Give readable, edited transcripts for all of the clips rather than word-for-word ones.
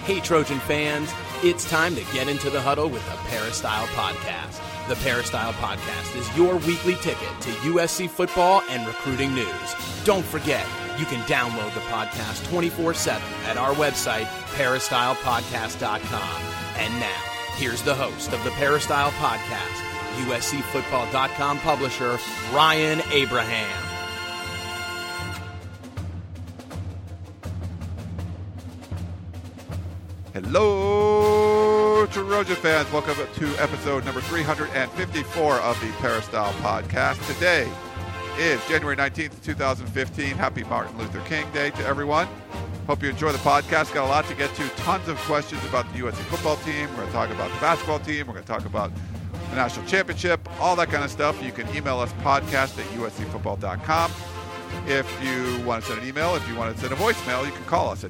Hey Trojan fans, it's time to get into the huddle with the Peristyle Podcast. The Peristyle Podcast is your weekly ticket to USC football and recruiting news. Don't forget, you can download the podcast 24/7 at our website, peristylepodcast.com. And now, here's the host of the Peristyle Podcast, USCfootball.com publisher, Ryan Abraham. Hello, Trojan fans. Welcome to episode number 354 of the Peristyle Podcast. Today is January 19th, 2015. Happy Martin Luther King Day to everyone. Hope you enjoy the podcast. Got a lot to get to. Tons of questions about the USC football team. We're going to talk about the basketball team. We're going to talk about the national championship, all that kind of stuff. You can email us podcast@uscfootball.com. If you want to send an email, if you want to send a voicemail, you can call us at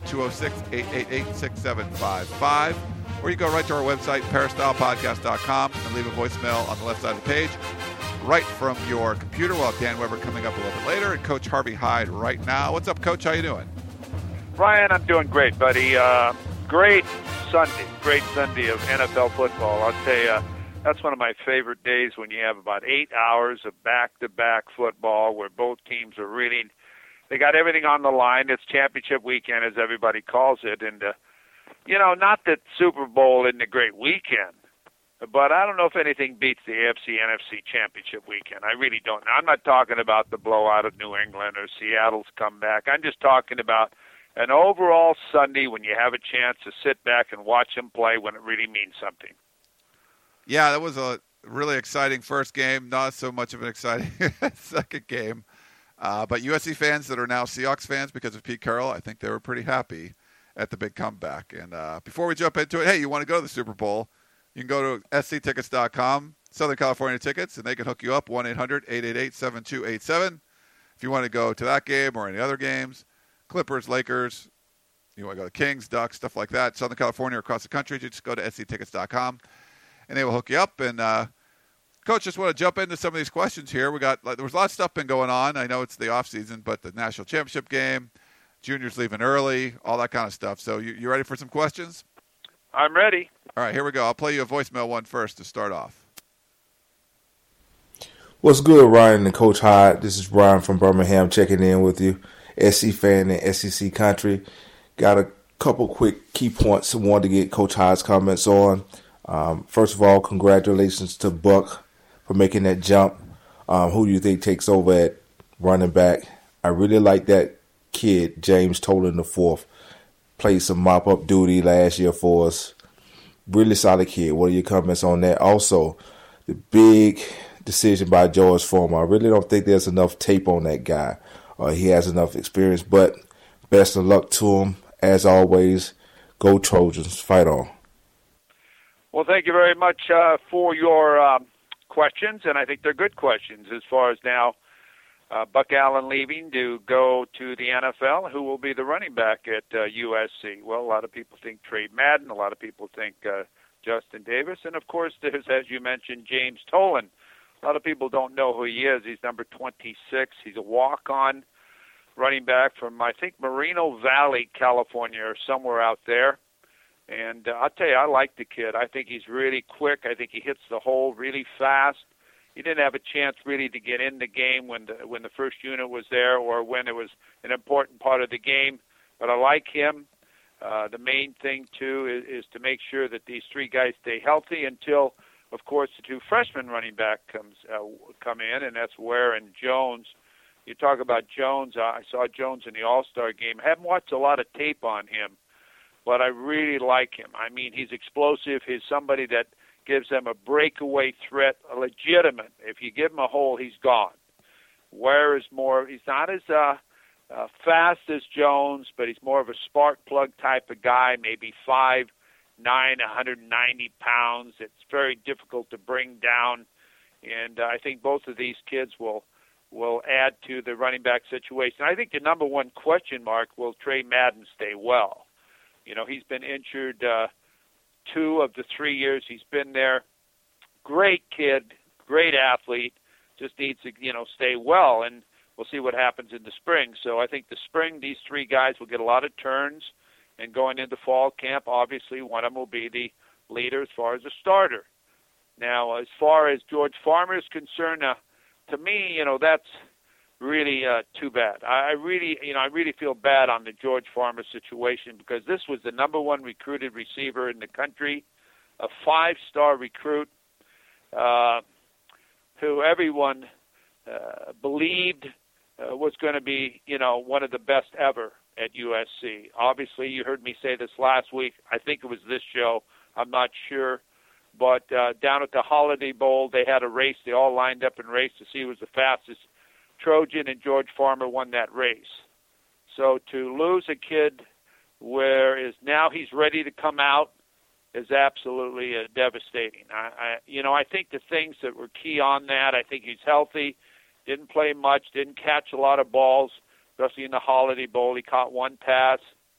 206-888-6755. Or you go right to our website, peristylepodcast.com, and leave a voicemail on the left side of the page, right from your computer. We'll have Dan Weber coming up a little bit later, and Coach Harvey Hyde right now. What's up, Coach? How you doing? Ryan, I'm doing great, buddy. Great Sunday of NFL football. I'll tell you, that's one of my favorite days when you have about 8 hours of back-to-back football where both teams are really, they got everything on the line. It's championship weekend, as everybody calls it. And, not that Super Bowl isn't a great weekend, but I don't know if anything beats the AFC-NFC championship weekend. I really don't. Now, I'm not talking about the blowout of New England or Seattle's comeback. I'm just talking about an overall Sunday when you have a chance to sit back and watch them play when it really means something. Yeah, that was a really exciting first game. Not so much of an exciting second game. But USC fans that are now Seahawks fans because of Pete Carroll, I think they were pretty happy at the big comeback. And before we jump into it, hey, you want to go to the Super Bowl, you can go to sctickets.com, Southern California Tickets, and they can hook you up, 1-800-888-7287. If you want to go to that game or any other games, Clippers, Lakers, you want to go to Kings, Ducks, stuff like that, Southern California or across the country, just go to sctickets.com. And they will hook you up. And, Coach, just want to jump into some of these questions here. There was a lot of stuff been going on. I know it's the off season, but the national championship game, juniors leaving early, all that kind of stuff. So you ready for some questions? I'm ready. All right, here we go. I'll play you a voicemail one first to start off. What's good, Ryan and Coach Hyde? This is Brian from Birmingham checking in with you. SC fan in SEC country. Got a couple quick key points I wanted to get Coach Hyde's comments on. First of all, congratulations to Buck for making that jump. Who do you think takes over at running back? I really like that kid, James Tolan IV. Played some mop-up duty last year for us. Really solid kid. What are your comments on that? Also, the big decision by George Foreman. I really don't think there's enough tape on that guy. He has enough experience, but best of luck to him. As always, go Trojans. Fight on. Well, thank you very much for your questions, and I think they're good questions as far as now Buck Allen leaving to go to the NFL. Who will be the running back at USC? Well, a lot of people think Trey Madden. A lot of people think Justin Davis. And, of course, there's, as you mentioned, James Tolan. A lot of people don't know who he is. He's number 26. He's a walk-on running back from, I think, Moreno Valley, California, or somewhere out there. And I'll tell you, I like the kid. I think he's really quick. I think he hits the hole really fast. He didn't have a chance really to get in the game when the first unit was there or when it was an important part of the game. But I like him. The main thing, too, is to make sure that these three guys stay healthy until, of course, the two freshman running back come in, and that's Ware and Jones. You talk about Jones. I saw Jones in the All-Star game. I haven't watched a lot of tape on him, but I really like him. I mean, he's explosive. He's somebody that gives them a breakaway threat, a legitimate. If you give him a hole, he's gone. Ware is more, he's not as fast as Jones, but he's more of a spark plug type of guy, maybe 5'9", 190 pounds. It's very difficult to bring down. And I think both of these kids will add to the running back situation. I think the number one question mark, will Trey Madden stay well? You know, he's been injured 2 of the 3 years he's been there. Great kid, great athlete, just needs to, stay well, and we'll see what happens in the spring. So I think the spring, these 3 guys will get a lot of turns, And going into fall camp, obviously one of them will be the leader as far as a starter. Now, as far as George Farmer is concerned, to me, that's really too bad. I really feel bad on the George Farmer situation because this was the number one recruited receiver in the country, a 5-star recruit who everyone believed was going to be, one of the best ever at USC. Obviously, you heard me say this last week. I think it was this show. I'm not sure. But down at the Holiday Bowl, they had a race. They all lined up and raced to see who was the fastest. Trojan and George Farmer won that race. So to lose a kid whereas now he's ready to come out is absolutely devastating. I think the things that were key on that, I think he's healthy, didn't play much, didn't catch a lot of balls, especially in the Holiday Bowl. He caught one pass.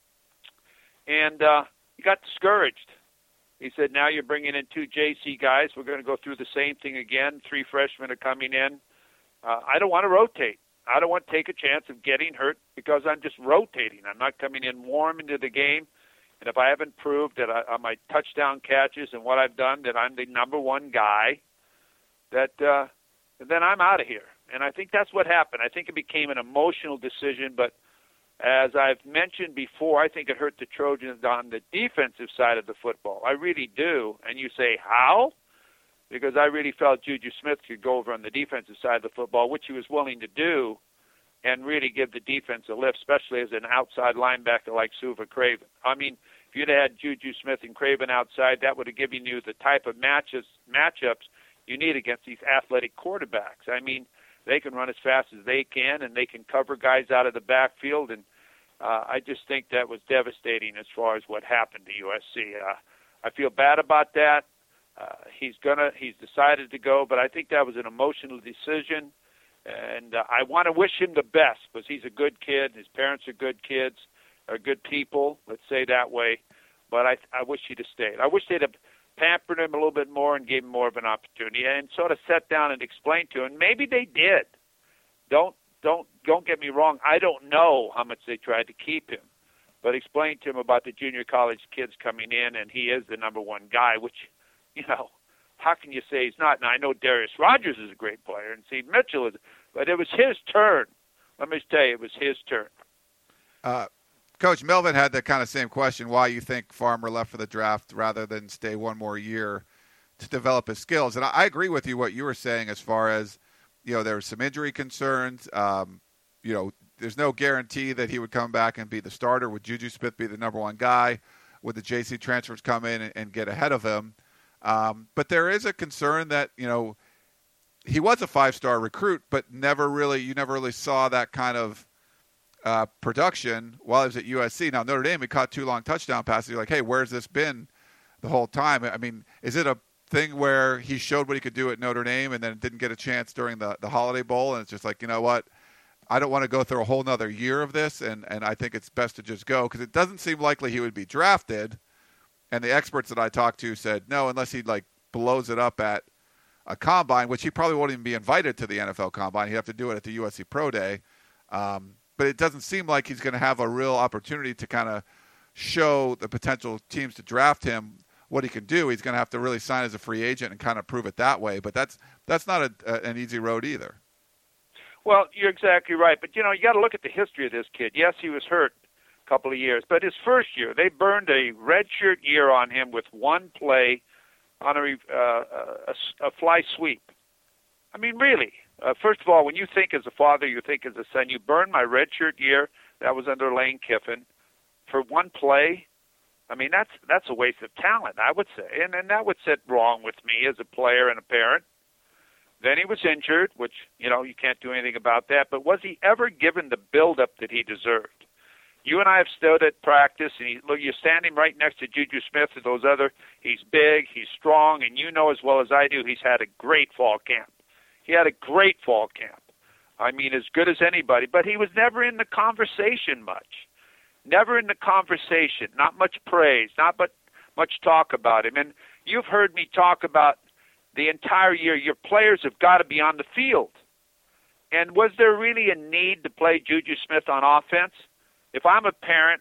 And he got discouraged. He said, now you're bringing in 2 JC guys. We're going to go through the same thing again. 3 freshmen are coming in. I don't want to rotate. I don't want to take a chance of getting hurt because I'm just rotating. I'm not coming in warm into the game. And if I haven't proved that on my touchdown catches and what I've done, that I'm the number one guy, that then I'm out of here. And I think that's what happened. I think it became an emotional decision, but as I've mentioned before, I think it hurt the Trojans on the defensive side of the football. I really do. And you say, how? Because I really felt Juju Smith could go over on the defensive side of the football, which he was willing to do, and really give the defense a lift, especially as an outside linebacker like Suva Craven. I mean, if you'd had Juju Smith and Craven outside, that would have given you the type of matchups you need against these athletic quarterbacks. I mean, they can run as fast as they can, and they can cover guys out of the backfield. And I just think that was devastating as far as what happened to USC. I feel bad about that. He's decided to go, but I think that was an emotional decision. And I want to wish him the best because he's a good kid. His parents are good kids, are good people, let's say that way. But I wish he'd have stayed. I wish they'd have pampered him a little bit more and gave him more of an opportunity and sort of sat down and explained to him. Maybe they did. Don't get me wrong. I don't know how much they tried to keep him, but explain to him about the junior college kids coming in, and he is the number one guy, which, how can you say he's not? Now, I know Darius Rogers is a great player, and Steve Mitchell is, but it was his turn. Let me tell you, it was his turn. Coach, Melvin had the kind of same question, why you think Farmer left for the draft rather than stay one more year to develop his skills. And I agree with you what you were saying as far as, there were some injury concerns. There's no guarantee that he would come back and be the starter. Would Juju Smith be the number one guy? Would the JC transfers come in and get ahead of him? But there is a concern that, he was a 5-star recruit, but you never really saw that kind of production while he was at USC. Now, Notre Dame, he caught 2 long touchdown passes. You're like, hey, where's this been the whole time? I mean, is it a thing where he showed what he could do at Notre Dame and then didn't get a chance during the Holiday Bowl, and it's just like, you know what? I don't want to go through a whole nother year of this, and I think it's best to just go because it doesn't seem likely he would be drafted. And the experts that I talked to said no, unless he blows it up at a combine, which he probably won't even be invited to the NFL combine. He'd have to do it at the USC Pro Day. But it doesn't seem like he's going to have a real opportunity to kind of show the potential teams to draft him what he can do. He's going to have to really sign as a free agent and kind of prove it that way. But that's not an easy road either. Well, you're exactly right. But, you got to look at the history of this kid. Yes, he was hurt a couple of years. But his first year, they burned a redshirt year on him with one play on a fly sweep. I mean, really. First of all, when you think as a father, you think as a son, you burned my redshirt year, that was under Lane Kiffin, for one play. I mean, that's a waste of talent, I would say. And that would sit wrong with me as a player and a parent. Then he was injured, which, you can't do anything about that. But was he ever given the build-up that he deserved? You and I have stood at practice, and you're standing right next to Juju Smith and those other. He's big, he's strong, and you know as well as I do he's had a great fall camp. He had a great fall camp. I mean, as good as anybody. But he was never in the conversation much. Never in the conversation. Not much praise. Not much talk about him. And you've heard me talk about the entire year. Your players have got to be on the field. And was there really a need to play Juju Smith on offense? If I'm a parent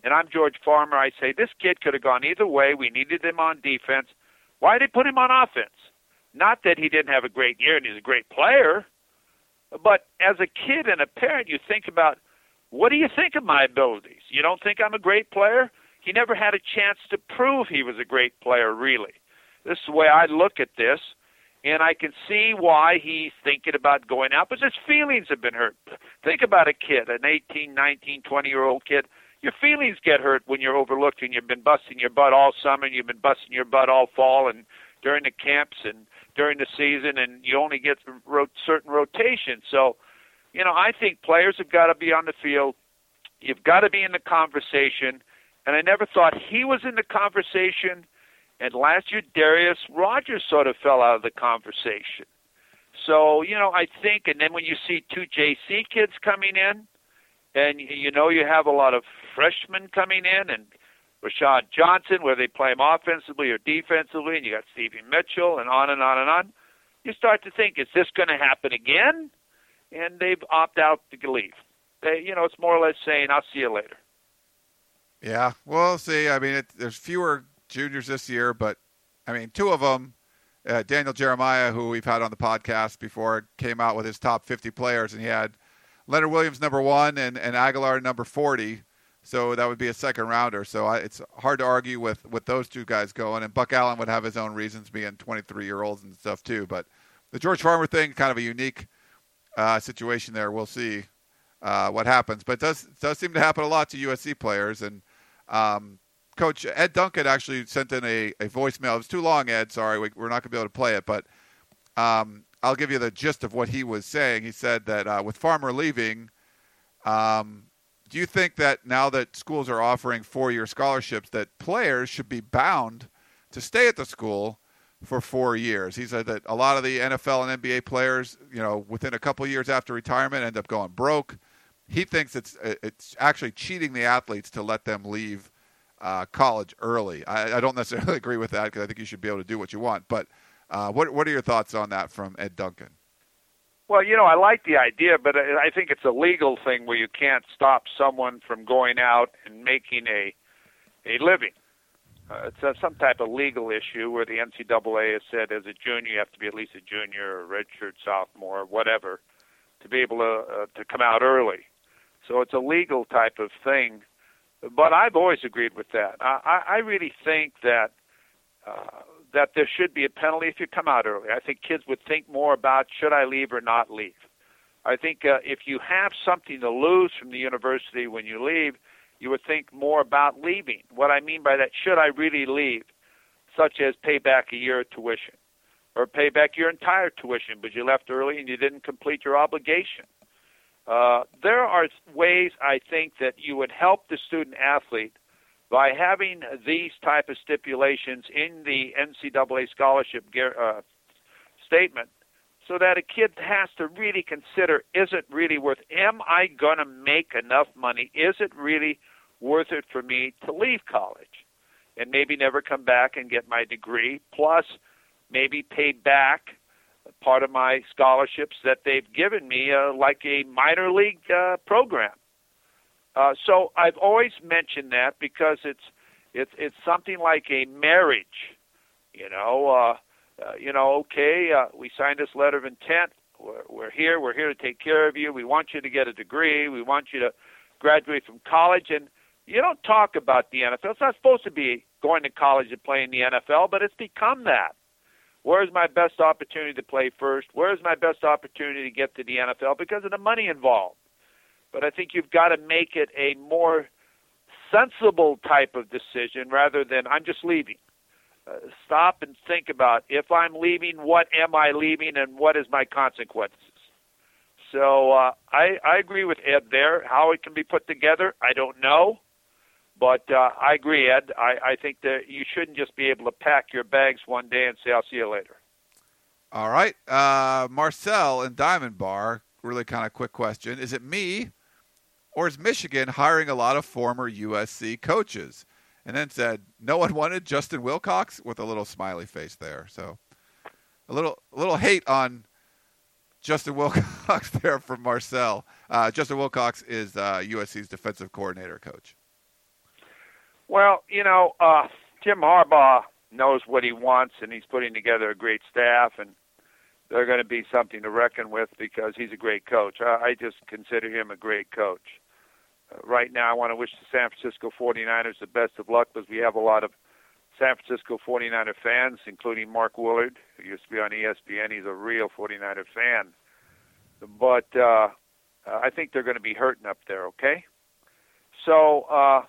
and I'm George Farmer, I say this kid could have gone either way. We needed him on defense. Why did they put him on offense? Not that he didn't have a great year and he's a great player, but as a kid and a parent, you think about, what do you think of my abilities? You don't think I'm a great player? He never had a chance to prove he was a great player, really. This is the way I look at this, and I can see why he's thinking about going out, but his feelings have been hurt. Think about a kid, an 18, 19, 20-year-old kid. Your feelings get hurt when you're overlooked and you've been busting your butt all summer and you've been busting your butt all fall and during the camps and during the season, and you only get certain rotations. So, I think players have got to be on the field. You've got to be in the conversation, and I never thought he was in the conversation. And last year, Darius Rogers sort of fell out of the conversation. So, I think, and then when you see two JC kids coming in, and you have a lot of freshmen coming in, and Rashad Johnson, where they play him offensively or defensively, and you got Stevie Mitchell, and on and on and on. You start to think, is this going to happen again? And they've opted out to leave. It's more or less saying, I'll see you later. Yeah, we'll see. I mean, there's fewer juniors this year, but, two of them, Daniel Jeremiah, who we've had on the podcast before, came out with his top 50 players, and he had Leonard Williams number 1 and Aguilar number 40. So that would be a second rounder. So it's hard to argue with those two guys going. And Buck Allen would have his own reasons, being 23-year-olds and stuff too. But the George Farmer thing, kind of a unique situation there. We'll see what happens. But it does seem to happen a lot to USC players. And Coach Ed Duncan actually sent in a voicemail. It was too long, Ed. Sorry, we're not going to be able to play it. But I'll give you the gist of what he was saying. He said that with Farmer leaving, do you think that now that schools are offering 4-year scholarships, that players should be bound to stay at the school for 4 years? He said that a lot of the NFL and NBA players, within a couple of years after retirement, end up going broke. He thinks it's actually cheating the athletes to let them leave college early. I don't necessarily agree with that, because I think you should be able to do what you want. But what are your thoughts on that from Ed Duncan? Well, I like the idea, but I think it's a legal thing where you can't stop someone from going out and making a living. It's some type of legal issue where the NCAA has said as a junior you have to be at least a junior or a redshirt sophomore or whatever to be able to come out early. So it's a legal type of thing. But I've always agreed with that. I really think that there should be a penalty if you come out early. I think kids would think more about, should I leave or not leave? I think if you have something to lose from the university when you leave, you would think more about leaving. What I mean by that, should I really leave, such as pay back a year of tuition or pay back your entire tuition, but you left early and you didn't complete your obligation. There are ways, I think, that you would help the student-athlete by having these type of stipulations in the NCAA scholarship statement, so that a kid has to really consider, is it really worth, am I going to make enough money? Is it really worth it for me to leave college and maybe never come back and get my degree, plus maybe pay back part of my scholarships that they've given me, like a minor league program. So I've always mentioned that because it's something like a marriage, we signed this letter of intent. We're here to take care of you. We want you to get a degree. We want you to graduate from college. And you don't talk about the NFL. It's not supposed to be going to college and playing the NFL, but it's become that. Where's my best opportunity to play first? Where's my best opportunity to get to the NFL? Because of the money involved. But I think you've got to make it a more sensible type of decision rather than I'm just leaving. Stop and think about, if I'm leaving, what am I leaving and what is my consequences? So I agree with Ed there. How it can be put together, I don't know. But I agree, Ed. I think that you shouldn't just be able to pack your bags one day and say, I'll see you later. All right. Marcel in Diamond Bar, really kind of quick question. Is it me or is Michigan hiring a lot of former USC coaches? And then said, no one wanted Justin Wilcox, with a little smiley face there. So a little hate on Justin Wilcox there from Marcel. Justin Wilcox is USC's defensive coordinator coach. Well, Jim Harbaugh knows what he wants, and he's putting together a great staff, and they're going to be something to reckon with because he's a great coach. I just consider him a great coach. Right now, I want to wish the San Francisco 49ers the best of luck because we have a lot of San Francisco 49er fans, including Mark Willard, who used to be on ESPN. He's a real 49er fan. But I think they're going to be hurting up there, okay? So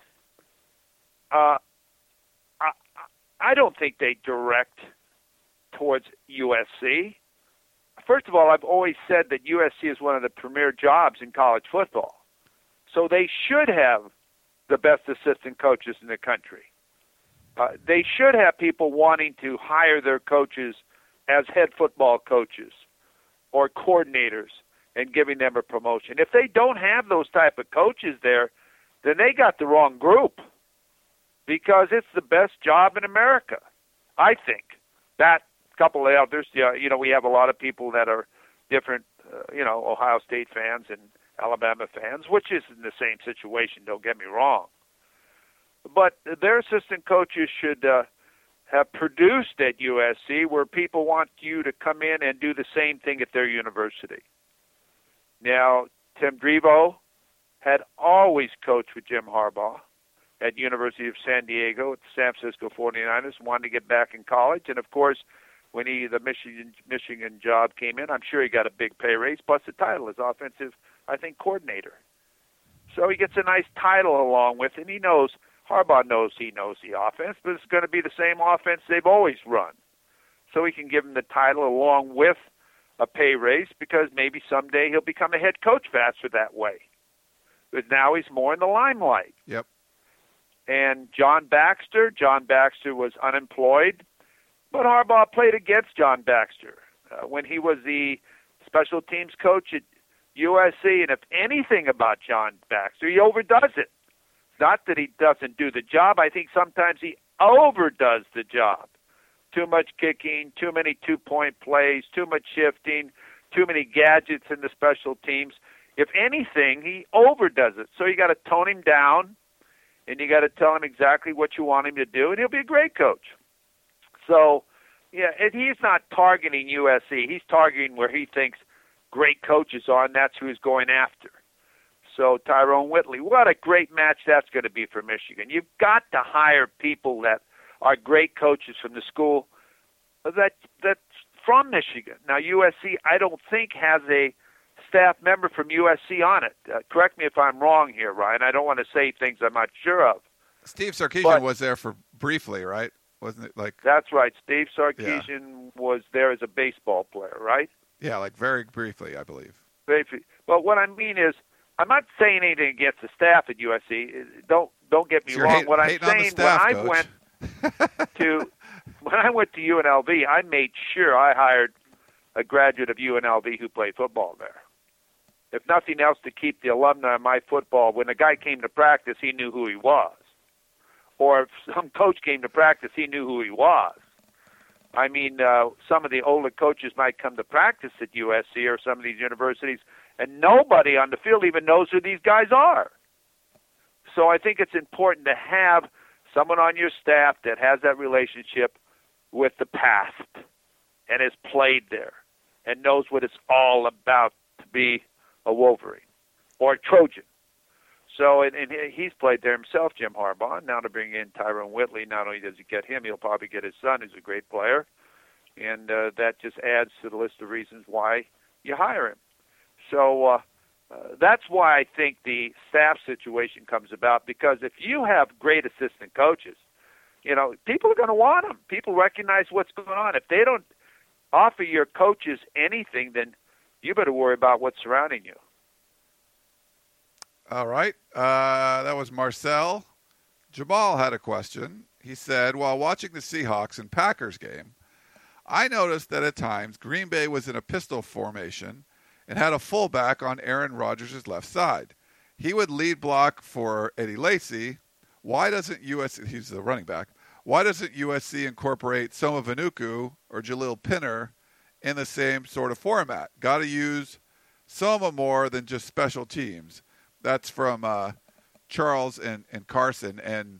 I don't think they direct towards USC. First of all, I've always said that USC is one of the premier jobs in college football. So they should have the best assistant coaches in the country. They should have people wanting to hire their coaches as head football coaches or coordinators and giving them a promotion. If they don't have those type of coaches there, then they got the wrong group because it's the best job in America, I think. That couple of others, we have a lot of people that are different, Ohio State fans and Alabama fans, which is in the same situation, don't get me wrong. But their assistant coaches should have produced at USC where people want you to come in and do the same thing at their university. Now, Tim Drevno had always coached with Jim Harbaugh at University of San Diego at the San Francisco 49ers, wanted to get back in college. And, of course, when the Michigan job came in, I'm sure he got a big pay raise, plus the title as offensive, coordinator. So he gets a nice title along with it. He knows, Harbaugh knows he knows the offense, but it's going to be the same offense they've always run. So he can give him the title along with a pay raise because maybe someday he'll become a head coach faster that way. But now he's more in the limelight. Yep. And John Baxter was unemployed, but Harbaugh played against John Baxter when he was the special teams coach at USC. And if anything about John Baxter, he overdoes it. Not that he doesn't do the job. I think sometimes he overdoes the job. Too much kicking, too many two-point plays, too much shifting, too many gadgets in the special teams. If anything, he overdoes it. So you got to tone him down, and you got to tell him exactly what you want him to do, and he'll be a great coach. So, yeah, and he's not targeting USC. He's targeting where he thinks great coaches are, and that's who he's going after. So Tyrone Whitley, what a great match that's going to be for Michigan. You've got to hire people that are great coaches from the school that's from Michigan. Now, USC, I don't think, has a staff member from USC on it. Correct me if I'm wrong here, Ryan. I don't want to say things I'm not sure of. Steve Sarkisian was there for briefly, right? Wasn't it like? That's right. Steve Sarkisian was there as a baseball player, right? Yeah, like very briefly, I believe. Briefly. But what I mean is, I'm not saying anything against the staff at USC. Don't get me wrong. What I'm saying, when I went to UNLV, I made sure I hired a graduate of UNLV who played football there. If nothing else, to keep the alumni of my football, when a guy came to practice, he knew who he was. Or if some coach came to practice, he knew who he was. I mean, some of the older coaches might come to practice at USC or some of these universities, and nobody on the field even knows who these guys are. So I think it's important to have someone on your staff that has that relationship with the past and has played there and knows what it's all about to be a Wolverine or a Trojan. So, and he's played there himself, Jim Harbaugh. Now to bring in Tyrone Whitley, not only does he get him, he'll probably get his son, who's a great player. And that just adds to the list of reasons why you hire him. So that's why I think the staff situation comes about, because if you have great assistant coaches, people are going to want them. People recognize what's going on. If they don't offer your coaches anything, then you better worry about what's surrounding you. All right. That was Marcel. Jamal had a question. He said, while watching the Seahawks and Packers game, I noticed that at times Green Bay was in a pistol formation and had a fullback on Aaron Rodgers' left side. He would lead block for Eddie Lacy. Why doesn't USC, he's the running back, why doesn't USC incorporate Soma Vanuku or Jaleel Pinner in the same sort of format? Got to use Soma more than just special teams. That's from Charles and Carson. And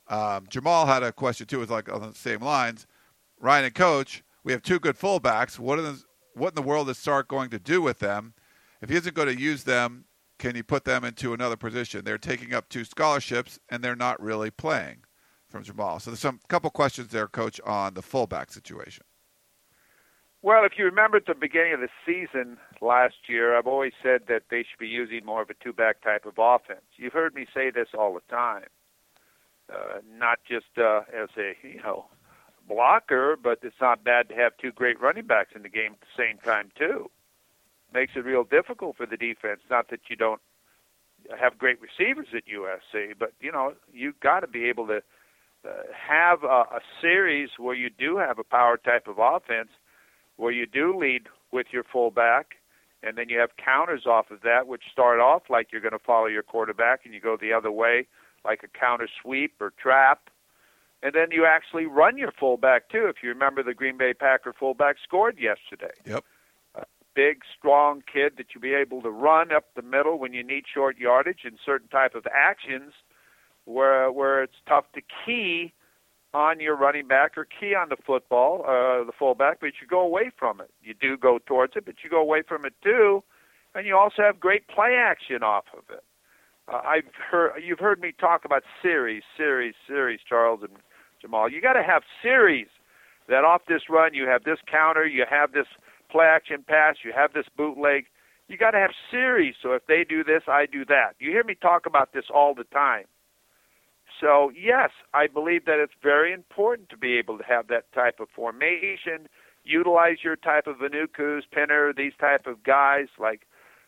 Jamal had a question, too. It was like on the same lines. Ryan and Coach, we have two good fullbacks. What in the world is Sark going to do with them? If he isn't going to use them, can he put them into another position? They're taking up 2 scholarships, and they're not really playing, from Jamal. So there's a couple questions there, Coach, on the fullback situation. Well, if you remember at the beginning of the season last year, I've always said that they should be using more of a two-back type of offense. You've heard me say this all the time, not just as a blocker, but it's not bad to have 2 great running backs in the game at the same time too. Makes it real difficult for the defense. Not that you don't have great receivers at USC, but you've got to be able to have a series where you do have a power type of offense, where you do lead with your fullback, and then you have counters off of that, which start off like you're going to follow your quarterback, and you go the other way, like a counter sweep or trap, and then you actually run your fullback too. If you remember, the Green Bay Packer fullback scored yesterday. Yep. A big, strong kid that you'll be able to run up the middle when you need short yardage and certain type of actions where it's tough to key on your running back or key on the football, the fullback, but you go away from it. You do go towards it, but you go away from it too, and you also have great play action off of it. You've heard me talk about series, Charles and Jamal. You got to have series that off this run you have this counter, you have this play action pass, you have this bootleg. You got to have series. So if they do this, I do that. You hear me talk about this all the time. So, yes, I believe that it's very important to be able to have that type of formation, utilize your type of Vanukus, Pinner, these type of guys like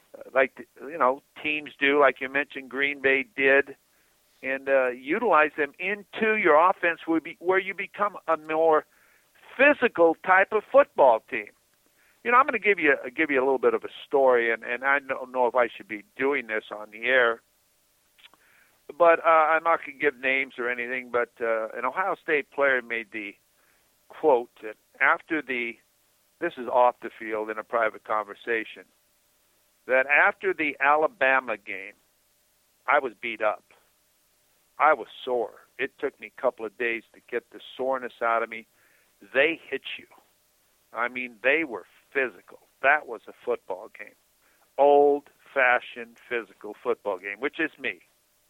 teams do, like you mentioned Green Bay did, and utilize them into your offense where you become a more physical type of football team. I'm going to give you a little bit of a story, and I don't know if I should be doing this on the air, but I'm not going to give names or anything, but an Ohio State player made the quote that this is off the field in a private conversation, that after the Alabama game, I was beat up. I was sore. It took me a couple of days to get the soreness out of me. They hit you. I mean, they were physical. That was a football game. Old-fashioned physical football game, which is me.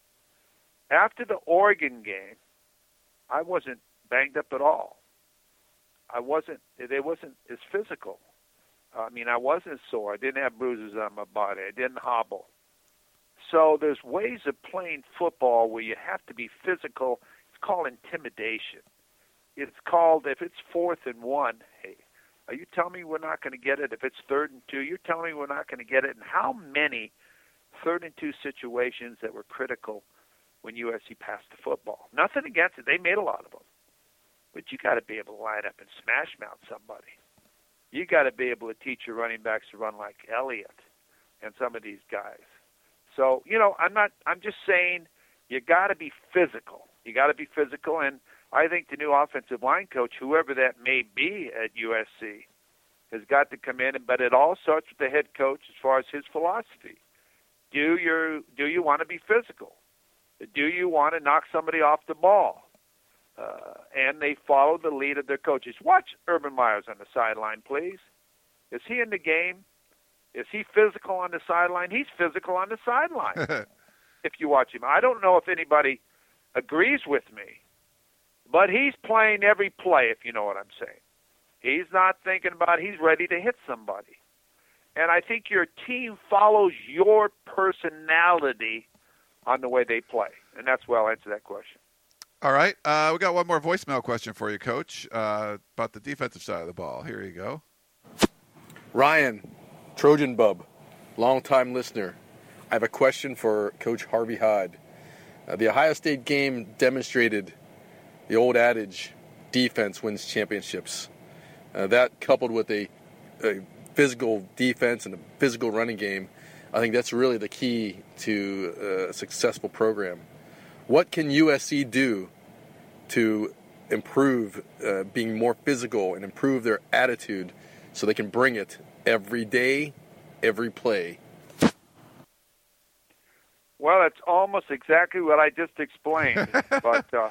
After the Oregon game, I wasn't banged up at all. It wasn't as physical. I mean, I wasn't sore. I didn't have bruises on my body. I didn't hobble. So there's ways of playing football where you have to be physical. It's called intimidation. It's called, if it's 4th and 1, hey, are you telling me we're not going to get it? If it's 3rd and 2, you're telling me we're not going to get it? And how many 3rd and 2 situations that were critical when USC passed the football? Nothing against it. They made a lot of them. But you got to be able to line up and smash mouth somebody. You got to be able to teach your running backs to run like Elliott and some of these guys. So, I'm just saying you got to be physical. You got to be physical, and I think the new offensive line coach, whoever that may be at USC, has got to come in, but it all starts with the head coach as far as his philosophy. Do you want to be physical? Do you want to knock somebody off the ball? And they follow the lead of their coaches. Watch Urban Meyers on the sideline, please. Is he in the game? Is he physical on the sideline? He's physical on the sideline. If you watch him, I don't know if anybody agrees with me, but he's playing every play, if you know what I'm saying. He's not thinking about it. He's ready to hit somebody. And I think your team follows your personality on the way they play. And that's where I'll answer that question. All right. We got one more voicemail question for you, Coach, about the defensive side of the ball. Here you go. Ryan, Trojan Bub, longtime listener. I have a question for Coach Harvey Hyde. The Ohio State game demonstrated the old adage, defense wins championships. That coupled with a physical defense and a physical running game, I think that's really the key to a successful program. What can USC do to improve being more physical and improve their attitude so they can bring it every day, every play? Well, it's almost exactly what I just explained. But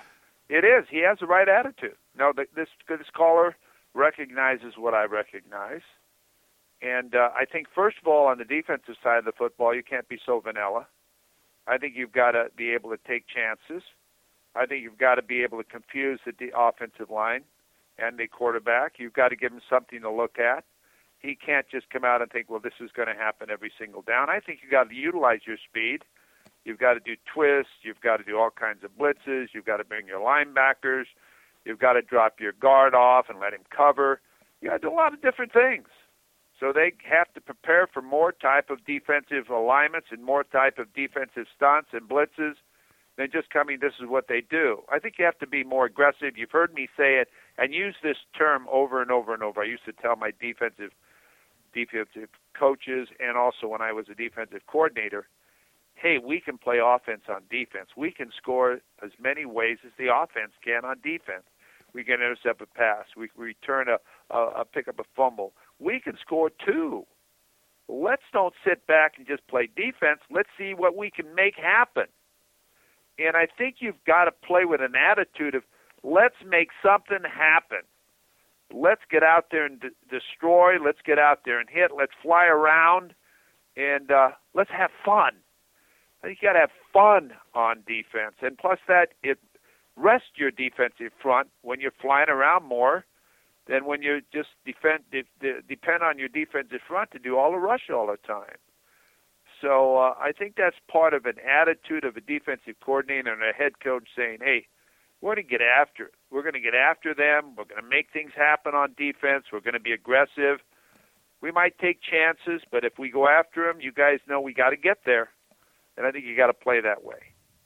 It is. He has the right attitude. No, this caller recognizes what I recognize. And I think, first of all, on the defensive side of the football, you can't be so vanilla. I think you've got to be able to take chances. I think you've got to be able to confuse the offensive line and the quarterback. You've got to give him something to look at. He can't just come out and think, well, this is going to happen every single down. I think you've got to utilize your speed. You've got to do twists. You've got to do all kinds of blitzes. You've got to bring your linebackers. You've got to drop your guard off and let him cover. You got to do a lot of different things. So they have to prepare for more type of defensive alignments and more type of defensive stunts and blitzes than just coming, this is what they do. I think you have to be more aggressive. You've heard me say it and use this term over and over and over. I used to tell my defensive coaches and also when I was a defensive coordinator, hey, we can play offense on defense. We can score as many ways as the offense can on defense. We can intercept a pass. We return a pick up a fumble. We can score too. Let's don't sit back and just play defense. Let's see what we can make happen. And I think you've got to play with an attitude of let's make something happen. Let's get out there and destroy. Let's get out there and hit. Let's fly around, and let's have fun. I think you got to have fun on defense. And plus that, it rests your defensive front when you're flying around more than when you just depend on your defensive front to do all the rush all the time. So I think that's part of an attitude of a defensive coordinator and a head coach saying, hey, we're going to get after it. We're going to get after them. We're going to make things happen on defense. We're going to be aggressive. We might take chances, but if we go after them, you guys know we got to get there. And I think you got to play that way.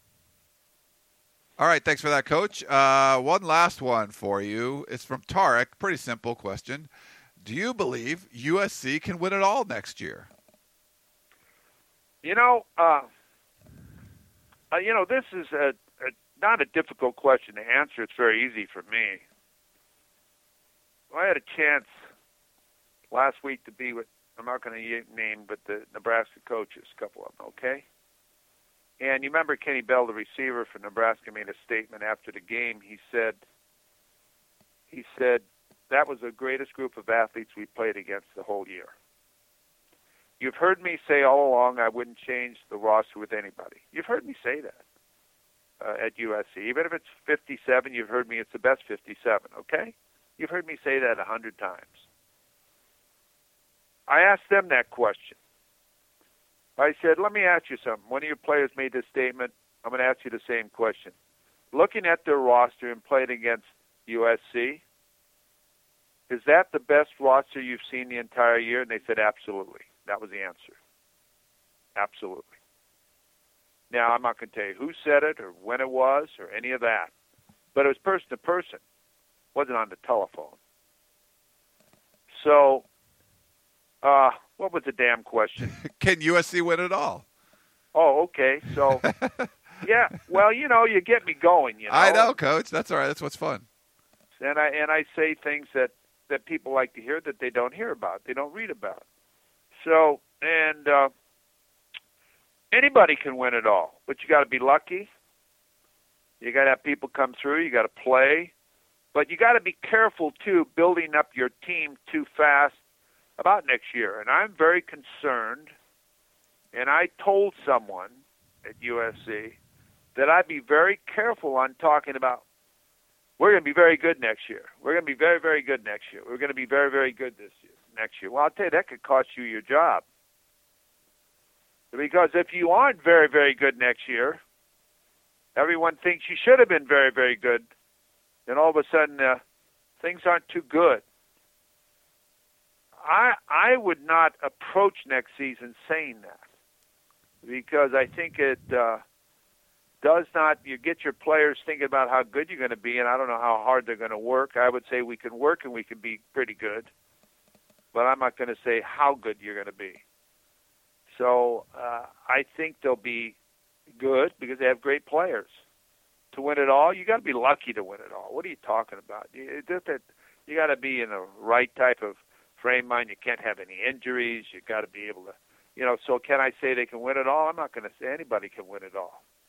All right, thanks for that, Coach. One last one for you. It's from Tarek. Pretty simple question. Do you believe USC can win it all next year? This is not a difficult question to answer. It's very easy for me. I had a chance last week to be with, I'm not going to name, but the Nebraska coaches, a couple of them, okay? And you remember Kenny Bell, the receiver for Nebraska, made a statement after the game. He said, that was the greatest group of athletes we played against the whole year. You've heard me say all along I wouldn't change the roster with anybody. You've heard me say that at USC. Even if it's 57, you've heard me it's the best 57, okay? You've heard me say that 100 times. I asked them that question. I said, let me ask you something. One of your players made this statement. I'm going to ask you the same question. Looking at their roster and playing against USC, is that the best roster you've seen the entire year? And they said, absolutely. That was the answer. Absolutely. Now, I'm not going to tell you who said it or when it was or any of that, but it was person to person. It wasn't on the telephone. So, what was the damn question? Can USC win it all? Oh, okay. So, yeah. Well, you get me going. I know, Coach. That's all right. That's what's fun. And I say things that people like to hear that they don't hear about, they don't read about. So, and anybody can win it all, but you got to be lucky. You got to have people come through. You got to play, but you got to be careful too, building up your team too fast about next year. And I'm very concerned. And I told someone at USC that I'd be very careful on talking about we're going to be very good next year. We're going to be very, very good next year. We're going to be very, very good this year. Next year. Well, I'll tell you, that could cost you your job. Because if you aren't very, very good next year, everyone thinks you should have been very, very good, and all of a sudden things aren't too good. I would not approach next season saying that because I think it does not, you get your players thinking about how good you're going to be, and I don't know how hard they're going to work. I would say we can work and we can be pretty good. But I'm not going to say how good you're going to be. So I think they'll be good because they have great players. To win it all, you got to be lucky to win it all. What are you talking about? You got to be in the right type of frame mind. You can't have any injuries. You got to be able to, so can I say they can win it all? I'm not going to say anybody can win it all.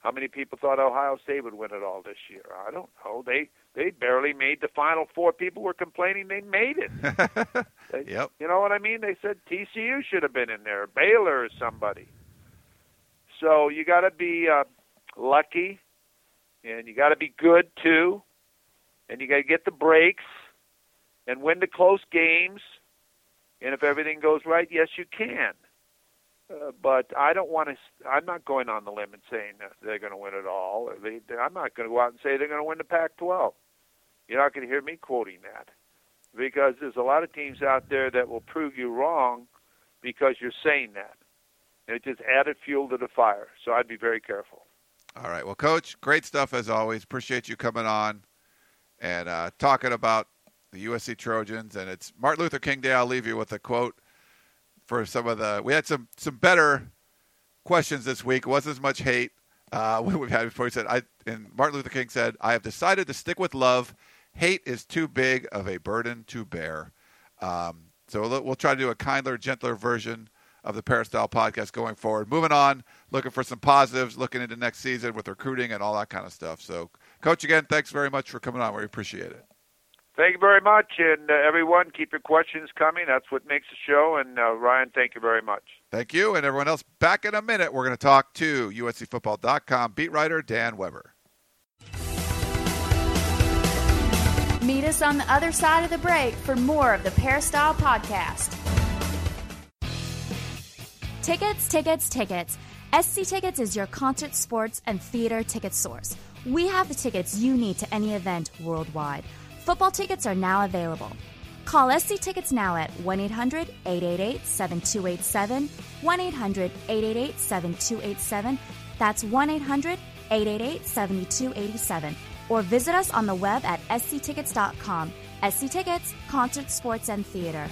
How many people thought Ohio State would win it all this year? I don't know. They barely made the Final Four. People were complaining they made it. Yep. You know what I mean? They said TCU should have been in there, Baylor or somebody. So you got to be lucky, and you got to be good too, and you got to get the breaks and win the close games. And if everything goes right, yes, you can. But I don't want to. I'm not going on the limb and saying that they're going to win it all. I'm not going to go out and say they're going to win the Pac-12. You're not going to hear me quoting that, because there's a lot of teams out there that will prove you wrong because you're saying that. And it just added fuel to the fire. So I'd be very careful. All right. Well, Coach, great stuff as always. Appreciate you coming on and talking about the USC Trojans. And it's Martin Luther King Day. I'll leave you with a quote for some of the – we had some better questions this week. It wasn't as much hate we've had before. He said, and Martin Luther King said, "I have decided to stick with love. Hate is too big of a burden to bear." So we'll try to do a kinder, gentler version of the Peristyle podcast going forward. Moving on, looking for some positives, looking into next season with recruiting and all that kind of stuff. So, Coach, again, thanks very much for coming on. We appreciate it. Thank you very much, and everyone, keep your questions coming. That's what makes the show. And Ryan, thank you very much. Thank you, and everyone else. Back in a minute, we're going to talk to USCFootball.com beat writer Dan Weber. Meet us on the other side of the break for more of the Peristyle Podcast. Tickets, tickets, tickets. SC Tickets is your concert, sports, and theater ticket source. We have the tickets you need to any event worldwide. Football tickets are now available. Call SC Tickets now at 1-800-888-7287, 1-800-888-7287. That's 1-800-888-7287. Or visit us on the web at sctickets.com. SC Tickets, concert, sports, and theater.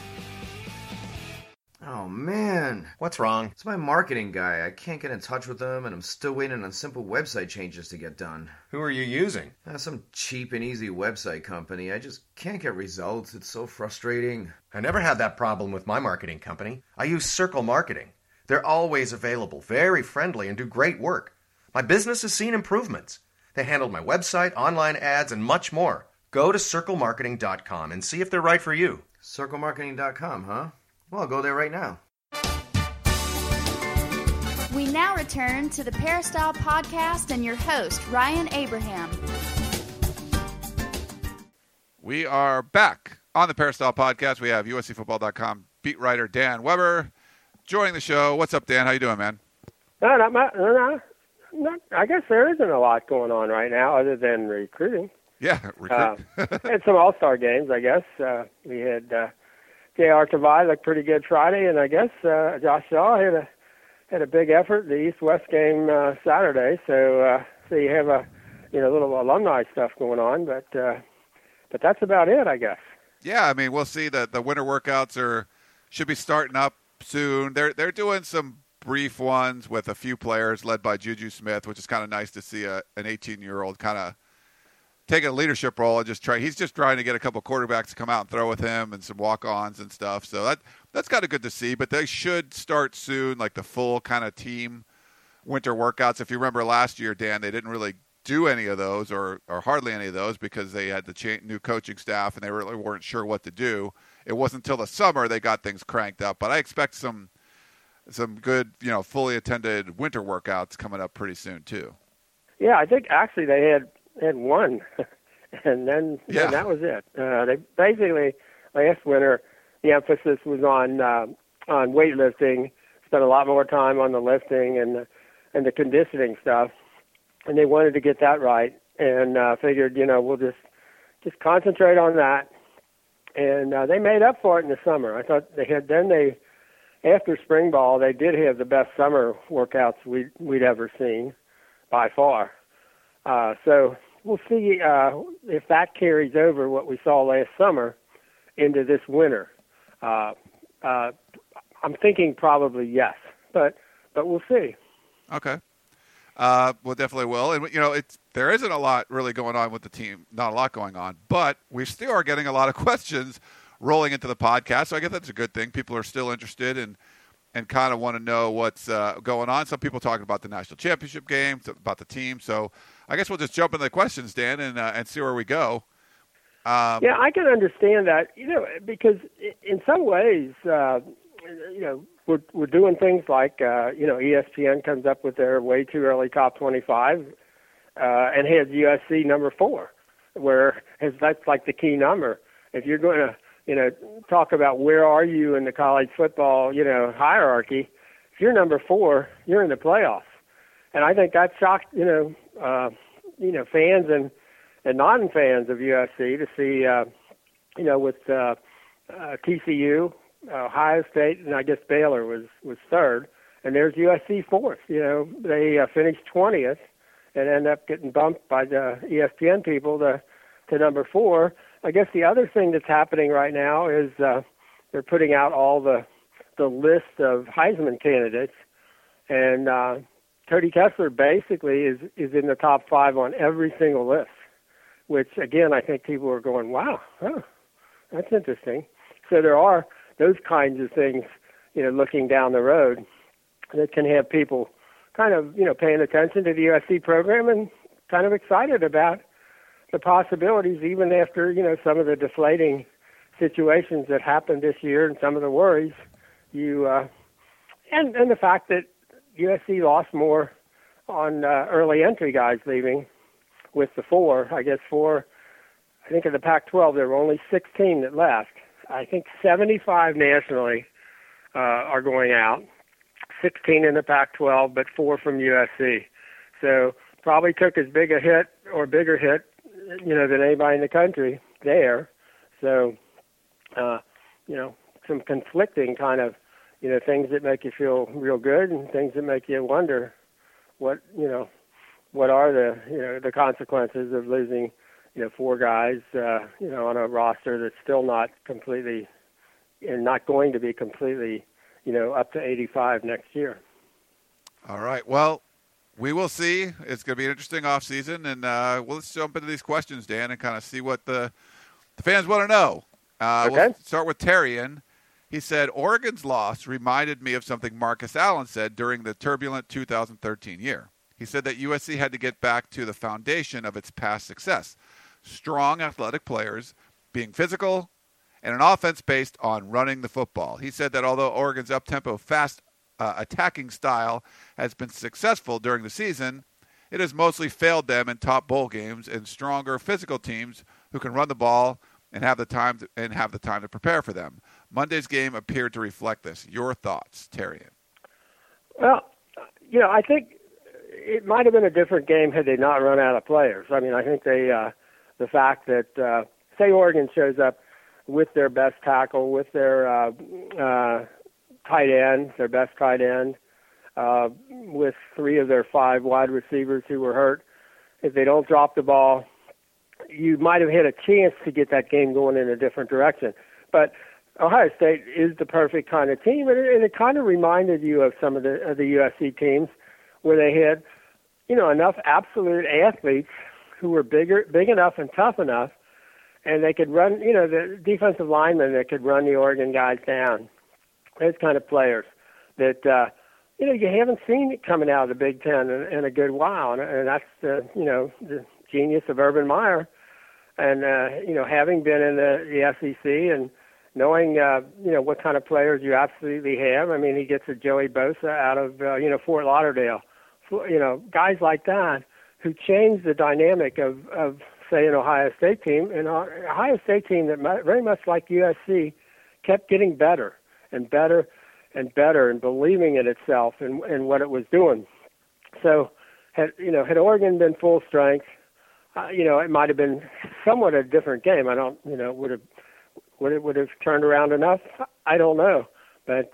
Oh, man. What's wrong? It's my marketing guy. I can't get in touch with him, and I'm still waiting on simple website changes to get done. Who are you using? Some cheap and easy website company. I just can't get results. It's so frustrating. I never had that problem with my marketing company. I use Circle Marketing. They're always available, very friendly, and do great work. My business has seen improvements. They handled my website, online ads, and much more. Go to circlemarketing.com and see if they're right for you. Circlemarketing.com, huh? Well, I'll go there right now. We now return to the Peristyle Podcast and your host, Ryan Abraham. We are back on the Peristyle Podcast. We have USCFootball.com beat writer Dan Weber joining the show. What's up, Dan? How you doing, man? I guess there isn't a lot going on right now other than recruiting. Yeah, recruiting. Had some all-star games, I guess. We had J.R. Tavai looked pretty good Friday, and I guess Josh Shaw had a big effort the East-West game Saturday. So you have a little alumni stuff going on, but that's about it, I guess. Yeah, I mean, we'll see that the winter workouts should be starting up soon. They're doing some brief ones with a few players led by Juju Smith, which is kind of nice to see an 18-year-old kind of taking a leadership role and he's just trying to get a couple quarterbacks to come out and throw with him and some walk-ons and stuff. So that's kind of good to see, but they should start soon, like the full kind of team winter workouts. If you remember last year, Dan, they didn't really do any of those or hardly any of those because they had the new coaching staff and they really weren't sure what to do. It wasn't until the summer they got things cranked up, but I expect some good, fully attended winter workouts coming up pretty soon too. Yeah, I think actually they had one, and then that was it. They basically last winter the emphasis was on weightlifting. Spent a lot more time on the lifting and the conditioning stuff, and they wanted to get that right. And figured we'll just concentrate on that. And they made up for it in the summer. I thought they had. Then after spring ball, they did have the best summer workouts we'd ever seen by far. So we'll see if that carries over what we saw last summer into this winter. I'm thinking probably yes, but we'll see. Okay. Well, definitely will. And, there isn't a lot really going on with the team, not a lot going on, but we still are getting a lot of questions rolling into the podcast. So I guess that's a good thing. People are still interested in and kind of want to know what's going on. Some people talking about the national championship game, about the team. So I guess we'll just jump into the questions, Dan, and see where we go. Yeah, I can understand that, because in some ways, we're doing things like, ESPN comes up with their way too early top 25 and has USC number 4, that's like the key number. If you're going to, talk about where are you in the college football, hierarchy, if you're number 4, you're in the playoffs. And I think that shocked, fans and non-fans of USC to see, with TCU, Ohio State, and I guess Baylor was third, and there's USC fourth. They finished 20th and end up getting bumped by the ESPN people to number 4. I guess the other thing that's happening right now is they're putting out all the list of Heisman candidates, and Cody Kessler basically is in the top 5 on every single list, which, again, I think people are going, wow, that's interesting. So there are those kinds of things, looking down the road that can have people kind of, paying attention to the USC program and kind of excited about the possibilities, even after, some of the deflating situations that happened this year and some of the worries. And the fact that USC lost more on early entry guys leaving with the 4. I think in the Pac-12 there were only 16 that left. I think 75 nationally are going out, 16 in the Pac-12, but 4 from USC. So probably took as big a hit or bigger hit, than anybody in the country there. So, some conflicting kind of, things that make you feel real good and things that make you wonder what are the consequences of losing, 4 guys, on a roster that's still not completely and not going to be completely, up to 85 next year. All right. Well, we will see. It's going to be an interesting offseason, and let's jump into these questions, Dan, and kind of see what the fans want to know. Okay. We'll start with Terrian. He said, Oregon's loss reminded me of something Marcus Allen said during the turbulent 2013 year. He said that USC had to get back to the foundation of its past success. Strong athletic players, being physical, and an offense based on running the football. He said that although Oregon's up-tempo, fast attacking style has been successful during the season, it has mostly failed them in top bowl games and stronger physical teams who can run the ball and have the time to prepare for them. Monday's game appeared to reflect this. Your thoughts, Terrian? Well, I think it might have been a different game had they not run out of players. I mean, I think the fact that, say Oregon shows up with their best tackle, with their tight end, their best tight end, with 3 of their 5 wide receivers who were hurt. If they don't drop the ball, you might have had a chance to get that game going in a different direction. But Ohio State is the perfect kind of team, and it kind of reminded you of some of the USC teams where they had, enough absolute athletes who were big enough and tough enough, and they could run, the defensive linemen that could run the Oregon guys down. Those kind of players that, you haven't seen it coming out of the Big Ten in a good while. And that's the genius of Urban Meyer. And, having been in the SEC and knowing, what kind of players you absolutely have. I mean, he gets a Joey Bosa out of, Fort Lauderdale. Guys like that who change the dynamic of say, an Ohio State team. And an Ohio State team that very much like USC kept getting better and better and better and believing in itself and what it was doing. So, had Oregon been full strength, it might have been somewhat a different game. I don't, would it have turned around enough? I don't know. But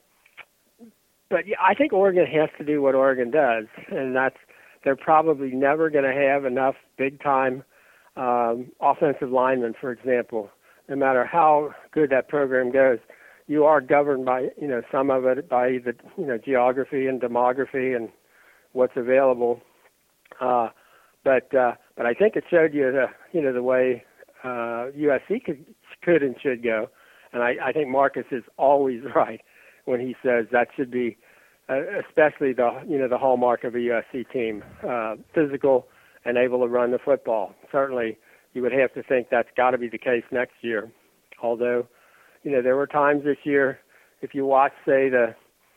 yeah, I think Oregon has to do what Oregon does, and that's they're probably never going to have enough big-time offensive linemen, for example. No matter how good that program goes, you are governed by, some of it by the, geography and demography and what's available. But I think it showed you the way USC could and should go. And I think Marcus is always right when he says that should be, especially the hallmark of a USC team, physical and able to run the football. Certainly, you would have to think that's got to be the case next year. Although, there were times this year, if you watch, say the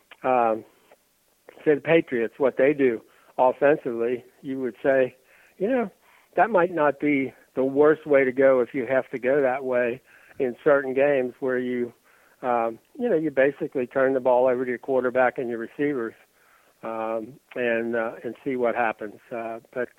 Patriots, what they do offensively, you would say, that might not be the worst way to go if you have to go that way in certain games where you basically turn the ball over to your quarterback and your receivers and see what happens. But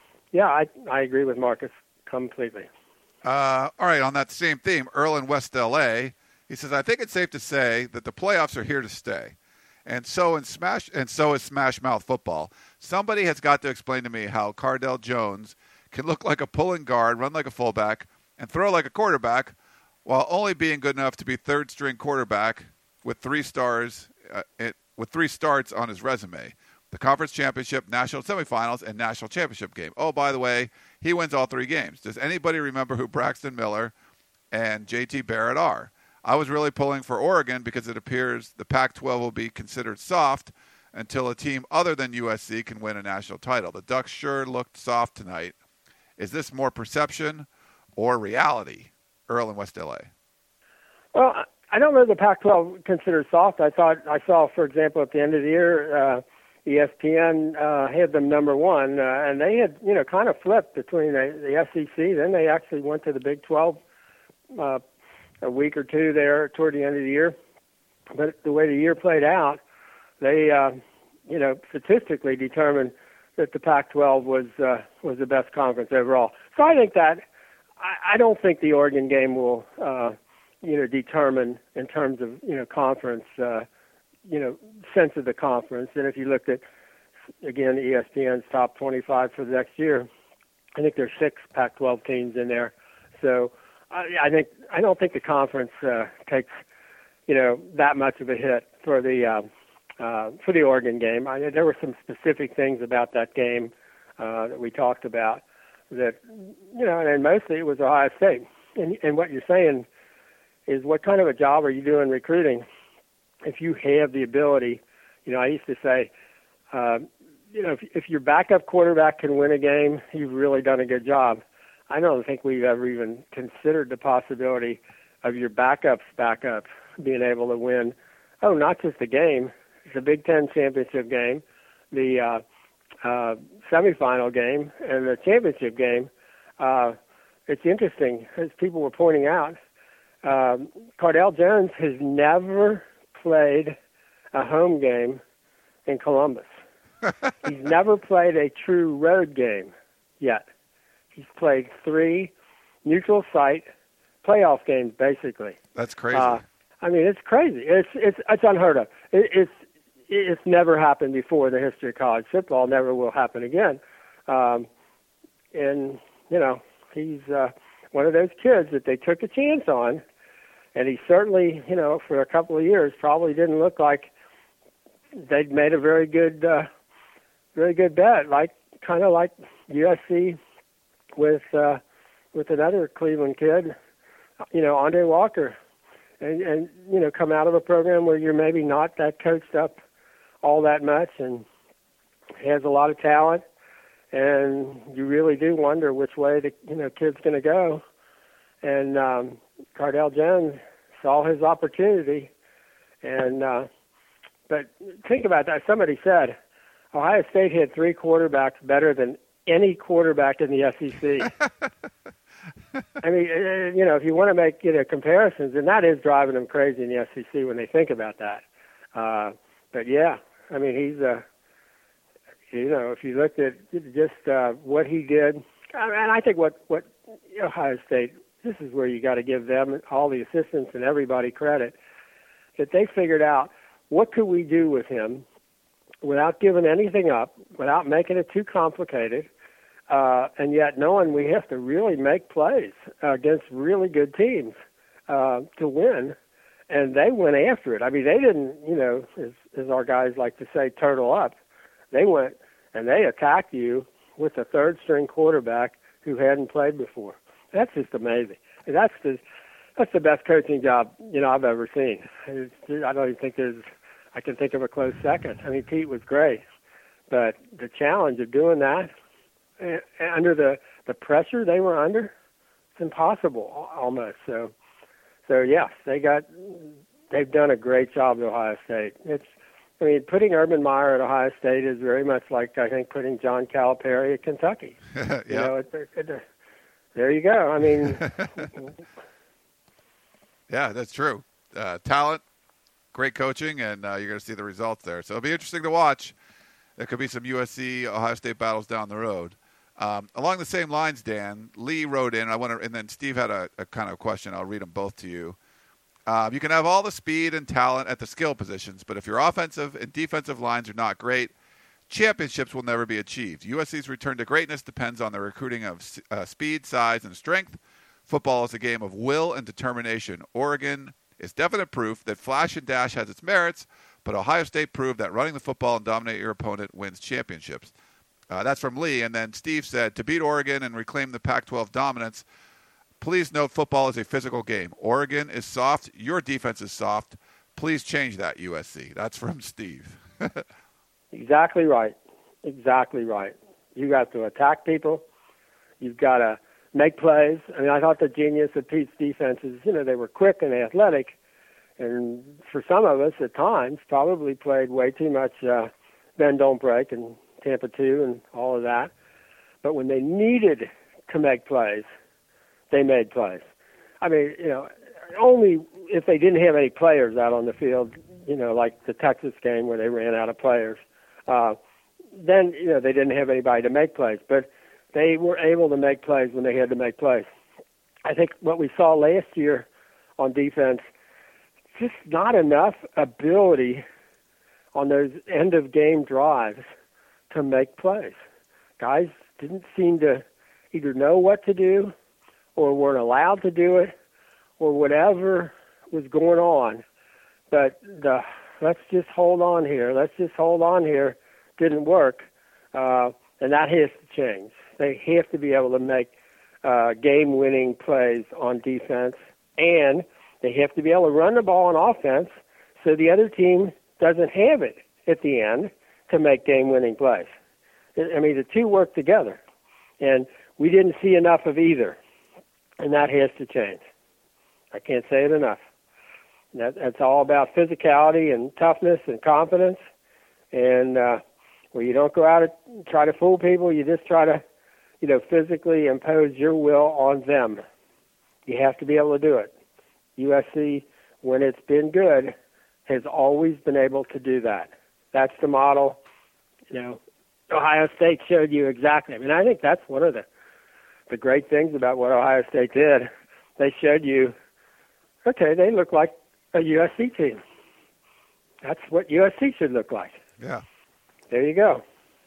I agree with Marcus completely. All right, on that same theme, Earl in West L.A., he says, I think it's safe to say that the playoffs are here to stay. And so is Smash Mouth football. Somebody has got to explain to me how Cardale Jones can look like a pulling guard, run like a fullback, and throw like a quarterback, while only being good enough to be third-string quarterback with 3 starts on his resume: the conference championship, national semifinals, and national championship game. Oh, by the way, he wins all 3 games. Does anybody remember who Braxton Miller and J.T. Barrett are? I was really pulling for Oregon because it appears the Pac-12 will be considered soft until a team other than USC can win a national title. The Ducks sure looked soft tonight. Is this more perception or reality? Earl in West LA. Well, I don't know the Pac-12 considered soft. I saw, for example, at the end of the year, ESPN had them number 1, and they had, kind of flipped between the SEC. Then they actually went to the Big 12 a week or two there toward the end of the year. But the way the year played out, they, statistically determined that the Pac-12 was the best conference overall. So I think that I don't think the Oregon game will, determine in terms of, conference, sense of the conference. And if you looked at, again, ESPN's top 25 for the next year, I think there's 6 Pac-12 teams in there. So I don't think the conference takes, that much of a hit for the Oregon game. There were some specific things about that game that we talked about that, and mostly it was Ohio State. And what you're saying is, what kind of a job are you doing recruiting if you have the ability? I used to say, if your backup quarterback can win a game, you've really done a good job. I don't think we've ever even considered the possibility of your backup being able to win, not just the game, the Big Ten championship game, the semifinal game, and the championship game. It's interesting, as people were pointing out, Cardale Jones has never played a home game in Columbus. He's never played a true road game yet. He's played 3 neutral site playoff games, basically. That's crazy. It's crazy. It's unheard of. It's never happened before in the history of college football. Never will happen again. And he's one of those kids that they took a chance on, and he certainly, for a couple of years, probably didn't look like they'd made a very good bet, kind of like USC with another Cleveland kid, Andre Walker, and come out of a program where you're maybe not that coached up all that much, and has a lot of talent, and you really do wonder which way the kid's going to go. And Cardale Jones saw his opportunity, and but think about that. Somebody said Ohio State had 3 quarterbacks better than any quarterback in the SEC. If you want to make comparisons, and that is driving them crazy in the SEC when they think about that. But yeah, he's if you looked at just what he did, and I think what Ohio State, this is where you got to give them, all the assistants and everybody, credit, that they figured out what could we do with him without giving anything up, without making it too complicated, and yet knowing we have to really make plays against really good teams to win. And they went after it. They didn't, as our guys like to say, turtle up. They went and they attacked you with a third-string quarterback who hadn't played before. That's just amazing. And that's that's the best coaching job I've ever seen. I don't even think I can think of a close second. I mean, Pete was great, but the challenge of doing that under the pressure they were under, it's impossible almost. So yes, they've done a great job at Ohio State. Putting Urban Meyer at Ohio State is very much like, I think, putting John Calipari at Kentucky. Yeah. There you go. I mean, yeah, that's true. Talent, great coaching, and you're going to see the results there. So it'll be interesting to watch. There could be some USC Ohio State battles down the road. Along the same lines, Dan, Lee wrote in, and then Steve had a kind of question. I'll read them both to you. You can have all the speed and talent at the skill positions, but if your offensive and defensive lines are not great, championships will never be achieved. USC's return to greatness depends on the recruiting of speed, size, and strength. Football is a game of will and determination. Oregon is definite proof that flash and dash has its merits, but Ohio State proved that running the football and dominate your opponent wins championships. That's from Lee. And then Steve said, to beat Oregon and reclaim the Pac-12 dominance, please note football is a physical game. Oregon is soft. Your defense is soft. Please change that, USC. That's from Steve. Exactly right. Exactly right. You got to attack people. You've got to make plays. I mean, I thought the genius of Pete's defense is, they were quick and athletic. And for some of us at times probably played way too much bend, don't break, and Tampa 2 and all of that. But when they needed to make plays, they made plays. I mean, only if they didn't have any players out on the field, like the Texas game where they ran out of players, then, they didn't have anybody to make plays. But they were able to make plays when they had to make plays. I think what we saw last year on defense, just not enough ability on those end-of-game drives to make plays. Guys didn't seem to either know what to do or weren't allowed to do it or whatever was going on. But let's just hold on here didn't work, and that has to change. They have to be able to make game-winning plays on defense, and they have to be able to run the ball on offense so the other team doesn't have it at the end to make game-winning plays. I mean, the two work together, and we didn't see enough of either, and that has to change. I can't say it enough. That's all about physicality and toughness and confidence, and where you don't go out and try to fool people, you just try to, physically impose your will on them. You have to be able to do it. USC, when it's been good, has always been able to do that. That's the model. Ohio State showed you exactly. I mean, I think that's one of the great things about what Ohio State did. They showed you, okay, they look like a USC team. That's what USC should look like. Yeah. There you go.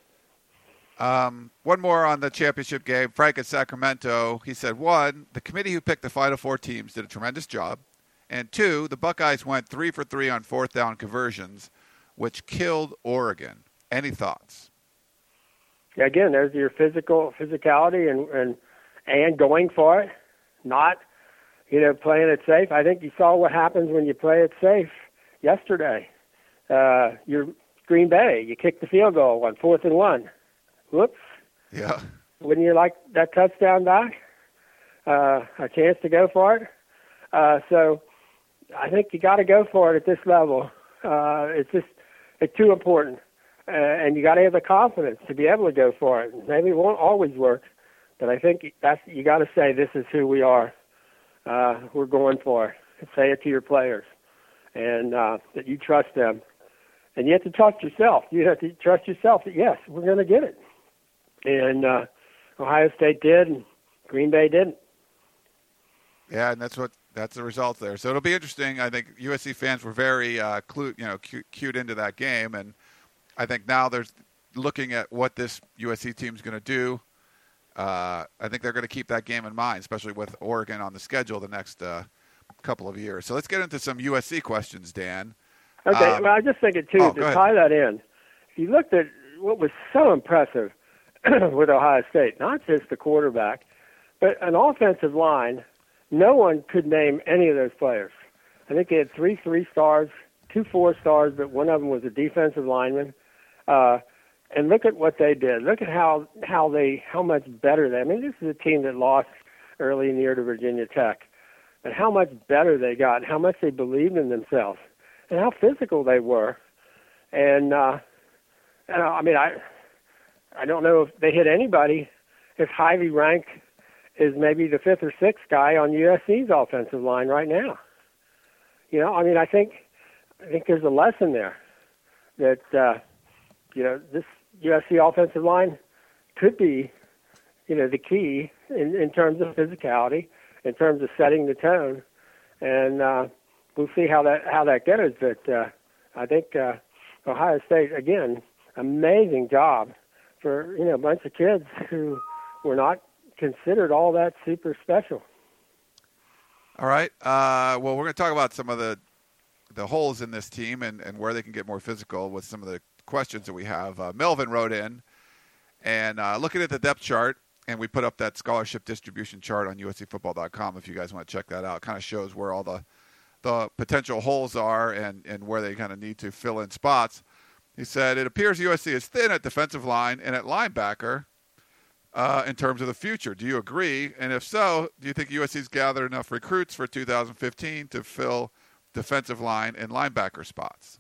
One more on the championship game. Frank at Sacramento, he said, 1, the committee who picked the Final Four teams did a tremendous job. And 2, the Buckeyes went 3 for 3 on fourth down conversions, which killed Oregon. Any thoughts? Yeah, again, there's your physicality and going for it, not, playing it safe. I think you saw what happens when you play it safe yesterday. You're Green Bay, you kicked the field goal on 4th and 1. Whoops. Yeah. Wouldn't you like that touchdown back? A chance to go for it? So I think you got to go for it at this level. It's too important. And you got to have the confidence to be able to go for it. Maybe it won't always work, but I think you got to say, this is who we are. We're going for it. Say it to your players, and that you trust them. And you have to trust yourself. You have to trust yourself that, yes, we're going to get it. And Ohio State did, and Green Bay didn't. Yeah, and that's the result there. So it'll be interesting. I think USC fans were very cued into that game, and I think now there's looking at what this USC team is going to do. I think they're going to keep that game in mind, especially with Oregon on the schedule the next couple of years. So let's get into some USC questions, Dan. Okay, well, I was just thinking, too, to tie that in, if you looked at what was so impressive with Ohio State, not just the quarterback, but an offensive line no one could name any of those players. I think they had 3 3-stars, 2 4-stars, but one of them was a defensive lineman. And look at what they did. Look at how much better they. I mean, this is a team that lost early in the year to Virginia Tech, but how much better they got, how much they believed in themselves, and how physical they were. And I mean, I don't know if they hit anybody as highly ranked as maybe the 5th or 6th guy on USC's offensive line right now. You know, I mean, I think there's a lesson there that this USC offensive line could be, the key in terms of physicality, in terms of setting the tone, and we'll see how that goes. But I think Ohio State, again, amazing job for a bunch of kids who were not considered all that super special. All right. Well, we're going to talk about some of the holes in this team and where they can get more physical with some of the questions that we have. Melvin wrote in, and looking at the depth chart, and we put up that scholarship distribution chart on USCFootball.com if you guys want to check that out. It kind of shows where all the potential holes are and where they kind of need to fill in spots. He said, it appears USC is thin at defensive line and at linebacker in terms of the future. Do you agree? And if so, do you think USC's gathered enough recruits for 2015 to fill defensive line and linebacker spots?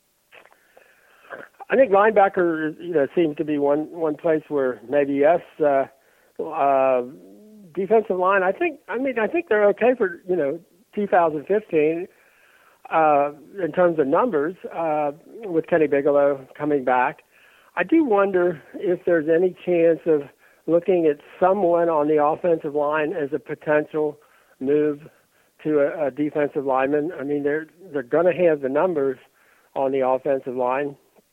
I think linebacker, seems to be one place where maybe yes. Defensive line, I think they're okay for 2015 in terms of numbers with Kenny Bigelow coming back. I do wonder if there's any chance of looking at someone on the offensive line as a potential move to a defensive lineman. I mean, they're going to have the numbers on the offensive line.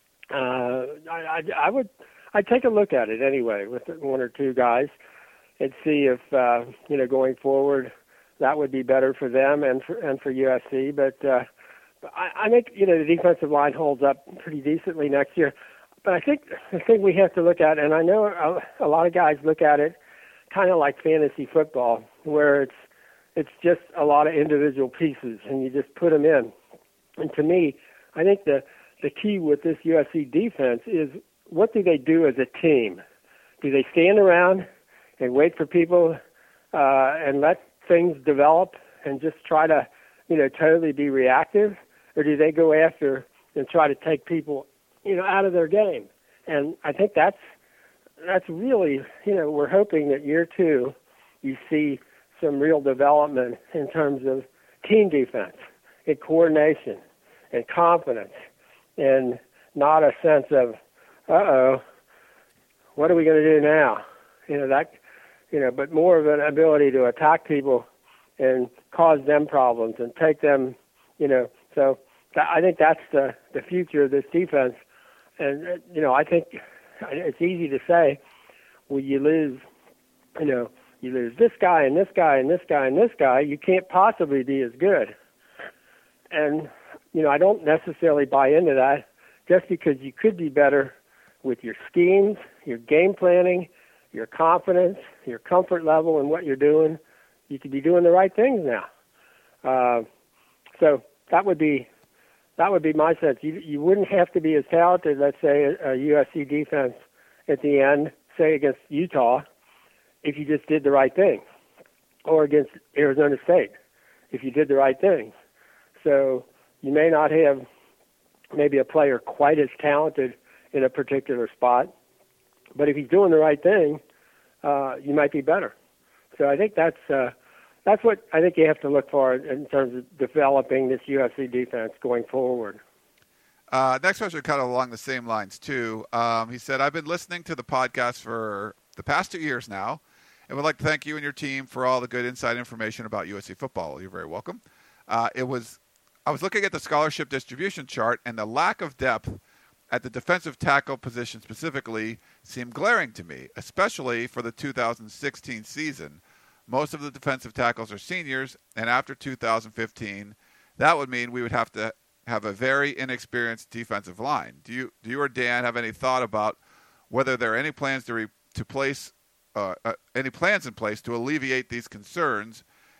I'd take a look at it anyway with 1 or 2 guys and see if going forward that would be better for them and for USC. But I think the defensive line holds up pretty decently next year. But I think the thing we have to look at, and I know a lot of guys look at it kind of like fantasy football, where it's just a lot of individual pieces and you just put them in. And to me, I think the key with this USC defense is, what do they do as a team? Do they stand around and wait for people and let things develop and just try to, totally be reactive? Or do they go after and try to take people, out of their game? And I think that's really, we're hoping that year 2 you see some real development in terms of team defense and coordination and confidence, and not a sense of, what are we going to do now? But more of an ability to attack people and cause them problems and take them, So I think that's the future of this defense. And, I think it's easy to say, well, you lose this guy and this guy and this guy and this guy, you can't possibly be as good. And, I don't necessarily buy into that, just because you could be better with your schemes, your game planning, your confidence, your comfort level in what you're doing. You could be doing the right things now. So that would be my sense. You wouldn't have to be as talented, let's say, a USC defense at the end, say against Utah, if you just did the right thing, or against Arizona State, if you did the right things. So you may not have maybe a player quite as talented in a particular spot, but if he's doing the right thing, you might be better. So I think that's what I think you have to look for in terms of developing this USC defense going forward. Next question kind of along the same lines, too. He said, I've been listening to the podcast for the past 2 years now, and would like to thank you and your team for all the good inside information about USC football. You're very welcome. I was looking at the scholarship distribution chart, and the lack of depth at the defensive tackle position specifically seemed glaring to me, especially for the 2016 season. Most of the defensive tackles are seniors, and after 2015, that would mean we would have to have a very inexperienced defensive line. Do you or Dan have any thought about whether there are any plans any plans in place to alleviate these concerns,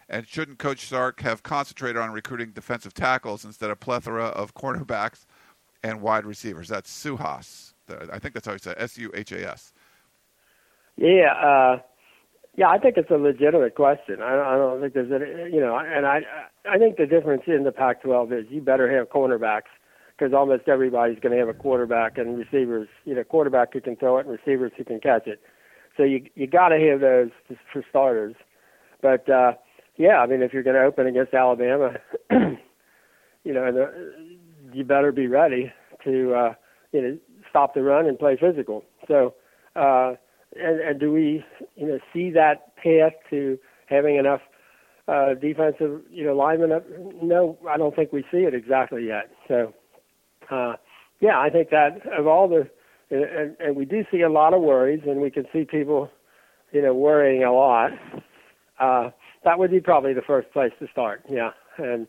And shouldn't Coach Sark have concentrated on recruiting defensive tackles instead of plethora of cornerbacks and wide receivers? That's Suhas. I think that's how you say it, S-U-H-A-S. Yeah, I think it's a legitimate question. I don't think there's any, and I think the difference in the Pac-12 is you better have cornerbacks because almost everybody's going to have a quarterback and receivers, quarterback who can throw it and receivers who can catch it. So you got to have those for starters. But, if you're going to open against Alabama, you better be ready to, stop the run and play physical. So, and do we, see that path to having enough defensive, linemen up? No, I don't think we see it exactly yet. So, I think that of all the, and we do see a lot of worries, and we can see people, worrying a lot. That would be probably the first place to start. Yeah, and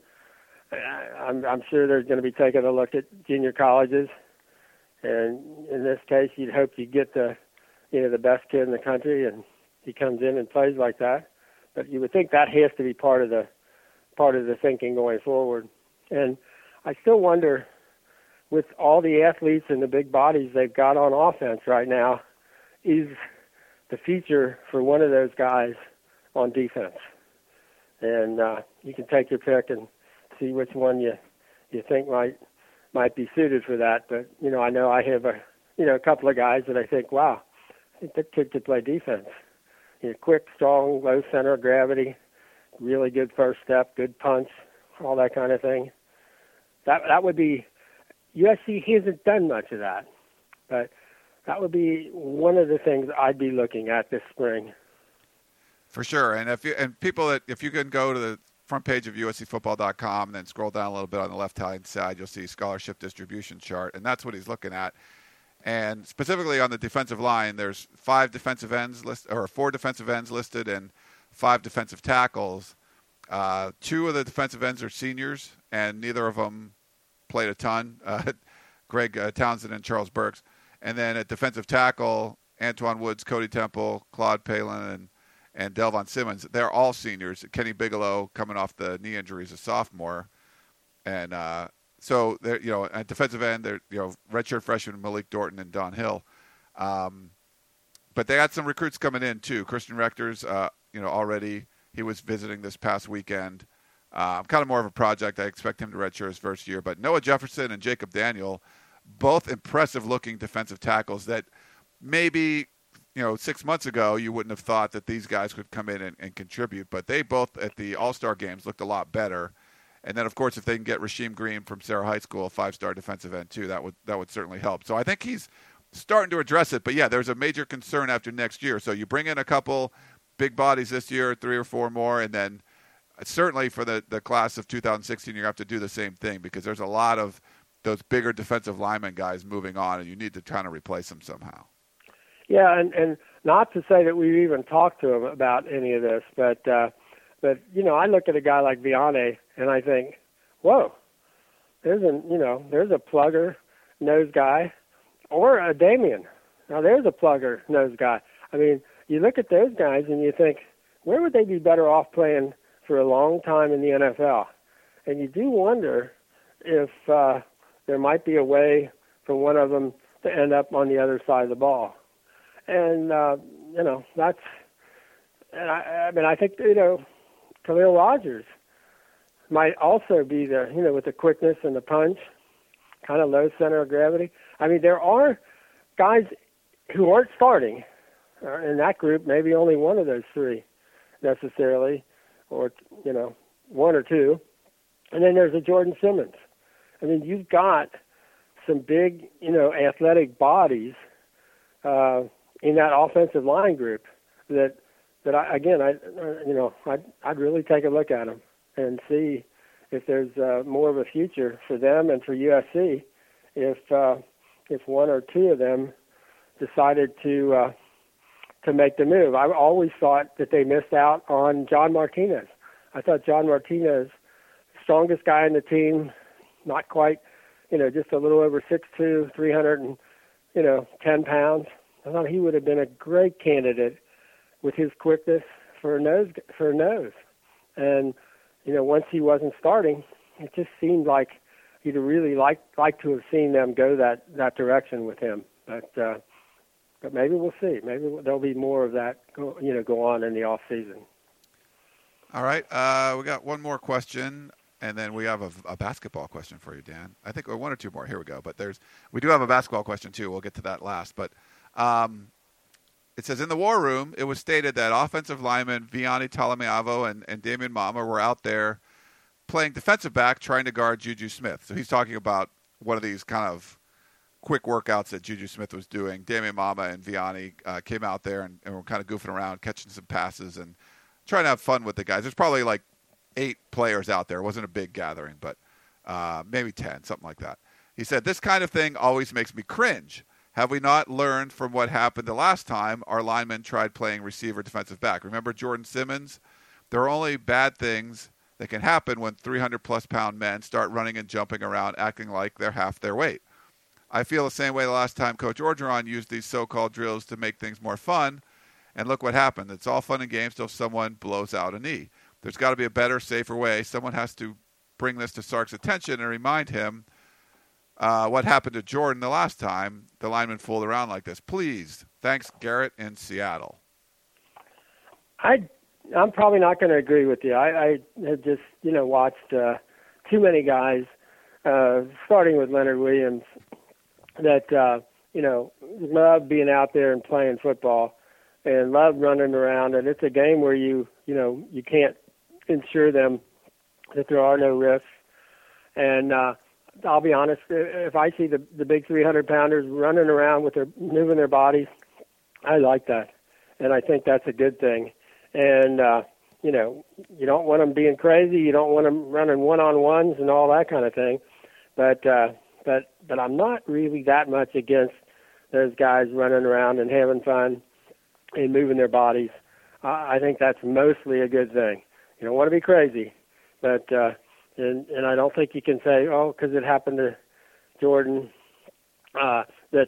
I'm sure there's going to be taking a look at junior colleges, and in this case, you'd hope you get the best kid in the country, and he comes in and plays like that. But you would think that has to be part of the thinking going forward. And I still wonder, with all the athletes and the big bodies they've got on offense right now, is the future for one of those guys on defense? And you can take your pick and see which one you think might be suited for that. But I know I have a couple of guys that I think, wow, I think that kid could play defense. Quick, strong, low center of gravity, really good first step, good punch, all that kind of thing. That would be, USC hasn't done much of that, but that would be one of the things I'd be looking at this spring. For sure, and if you can go to the front page of USCFootball.com and then scroll down a little bit on the left-hand side, you'll see scholarship distribution chart, and that's what he's looking at. And specifically on the defensive line, there's 4 defensive ends listed and 5 defensive tackles. 2 of the defensive ends are seniors, and neither of them played a ton. Greg Townsend and Charles Burks. And then at defensive tackle, Antoine Woods, Cody Temple, Claude Palin, and Delvon Simmons. They're all seniors. Kenny Bigelow, coming off the knee injury, is a sophomore. And so they're, at defensive end, they're, redshirt freshmen Malik Dorton and Don Hill. But they had some recruits coming in too. Christian Rector's, already he was visiting this past weekend. Kind of more of a project. I expect him to redshirt his first year. But Noah Jefferson and Jacob Daniel, both impressive-looking defensive tackles that maybe 6 months ago you wouldn't have thought that these guys could come in and contribute. But they both at the All-Star games looked a lot better. And then, of course, if they can get Rasheem Green from Sarah High School, a 5-star defensive end too, that would certainly help. So I think he's starting to address it. But yeah, there's a major concern after next year. So you bring in a couple big bodies this year, 3 or 4 more, and then certainly for the class of 2016, you have to do the same thing because there's a lot of those bigger defensive lineman guys moving on, and you need to kind of replace them somehow. Yeah, and not to say that we've even talked to him about any of this, but I look at a guy like Vianney, and I think, whoa, there's a plugger nose guy, or a Damian. Now there's a plugger nose guy. I mean, you look at those guys and you think, where would they be better off playing for a long time in the NFL? And you do wonder if there might be a way for one of them to end up on the other side of the ball. And, that's, and I think, Khalil Rogers might also be the, with the quickness and the punch, kind of low center of gravity. I mean, there are guys who aren't starting in that group, maybe only one of those 3 necessarily, or, 1 or 2. And then there's a Jordan Simmons. I mean, you've got some big, athletic bodies in that offensive line group that I'd really take a look at them and see if there's more of a future for them and for USC if 1 or 2 of them decided to make the move. I always thought that they missed out on John Martinez. I thought John Martinez, strongest guy on the team, not quite, just a little over 6'2", 310 pounds. I thought he would have been a great candidate with his quickness for a nose. And, once he wasn't starting, it just seemed like he'd really like to have seen them go that direction with him. But maybe we'll see. Maybe there'll be more of that go on in the off season. All right. We got one more question, and then we have a basketball question for you, Dan. I think one or two more. Here we go. But we do have a basketball question, too. We'll get to that last. But it says, in the war room, it was stated that offensive linemen Vianney Talamiavo and Damian Mama were out there playing defensive back trying to guard Juju Smith. So he's talking about one of these kind of quick workouts that Juju Smith was doing. Damian Mama and Vianney came out there and were kind of goofing around, catching some passes and trying to have fun with the guys. There's probably like 8 players out there. It wasn't a big gathering, but maybe 10, something like that. He said, this kind of thing always makes me cringe. Have we not learned from what happened the last time our linemen tried playing receiver defensive back? Remember Jordan Simmons? There are only bad things that can happen when 300-plus pound men start running and jumping around acting like they're half their weight. I feel the same way the last time Coach Orgeron used these so-called drills to make things more fun, and look what happened. It's all fun and games till someone blows out a knee. There's got to be a better, safer way. Someone has to bring this to Sark's attention and remind him what happened to Jordan the last time the lineman fooled around like this. Please. Thanks, Garrett in Seattle. I'm probably not going to agree with you. I have just, watched too many guys, starting with Leonard Williams, that, love being out there and playing football and love running around. And it's a game where you can't ensure them that there are no risks. And I'll be honest, if I see the big 300-pounders running around moving their bodies, I like that. And I think that's a good thing. And, you don't want them being crazy. You don't want them running one-on-ones and all that kind of thing. But I'm not really that much against those guys running around and having fun and moving their bodies. I think that's mostly a good thing. You don't want to be crazy. But and I don't think you can say, because it happened to Jordan, that's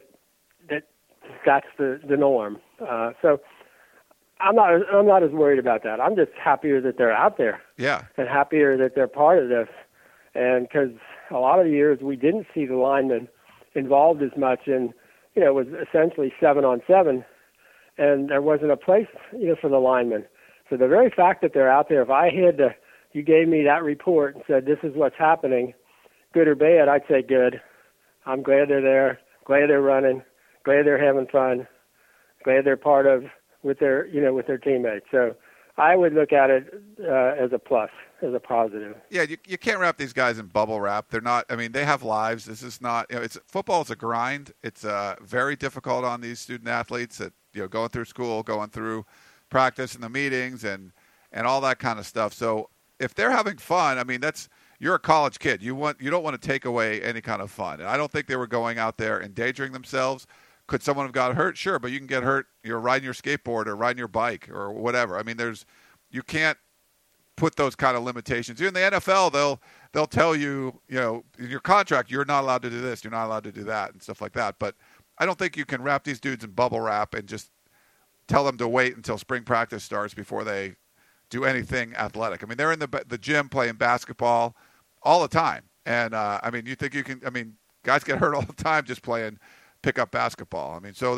the norm. So I'm not as worried about that. I'm just happier that they're out there. Yeah. And happier that they're part of this. And because a lot of the years we didn't see the linemen involved as much, and it was essentially 7-on-7, and there wasn't a place for the linemen. So the very fact that they're out there, if you gave me that report and said this is what's happening, good or bad, I'd say good. I'm glad they're there, glad they're running, glad they're having fun, glad they're part of with their teammates. So I would look at it as a plus, as a positive. Yeah, you can't wrap these guys in bubble wrap. They're not. I mean, they have lives. This is not. Football is a grind. It's very difficult on these student athletes that going through school, going through practice and the meetings and all that kind of stuff. So if they're having fun, I mean, you're a college kid. You don't want to take away any kind of fun. And I don't think they were going out there endangering themselves. Could someone have got hurt? Sure, but you can get hurt. You're riding your skateboard or riding your bike or whatever. I mean, you can't put those kind of limitations. In the NFL, they'll tell you, in your contract, you're not allowed to do this, you're not allowed to do that, and stuff like that. But I don't think you can wrap these dudes in bubble wrap and just tell them to wait until spring practice starts before they do anything athletic. I mean, they're in the gym playing basketball all the time. And, you think you can – guys get hurt all the time just playing pickup basketball. I mean, so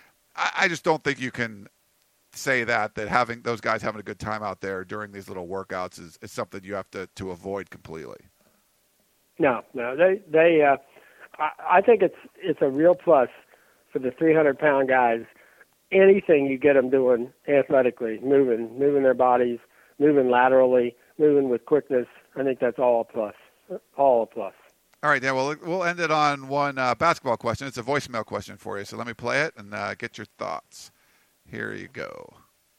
I just don't think you can say that having those guys having a good time out there during these little workouts is something you have to avoid completely. No, they I think it's a real plus for the 300-pound guys. Anything you get them doing athletically, moving their bodies, moving laterally, moving with quickness, I think that's all a plus. All a plus. All right, Dan, we'll end it on one basketball question. It's a voicemail question for you, so let me play it and get your thoughts. Here you go.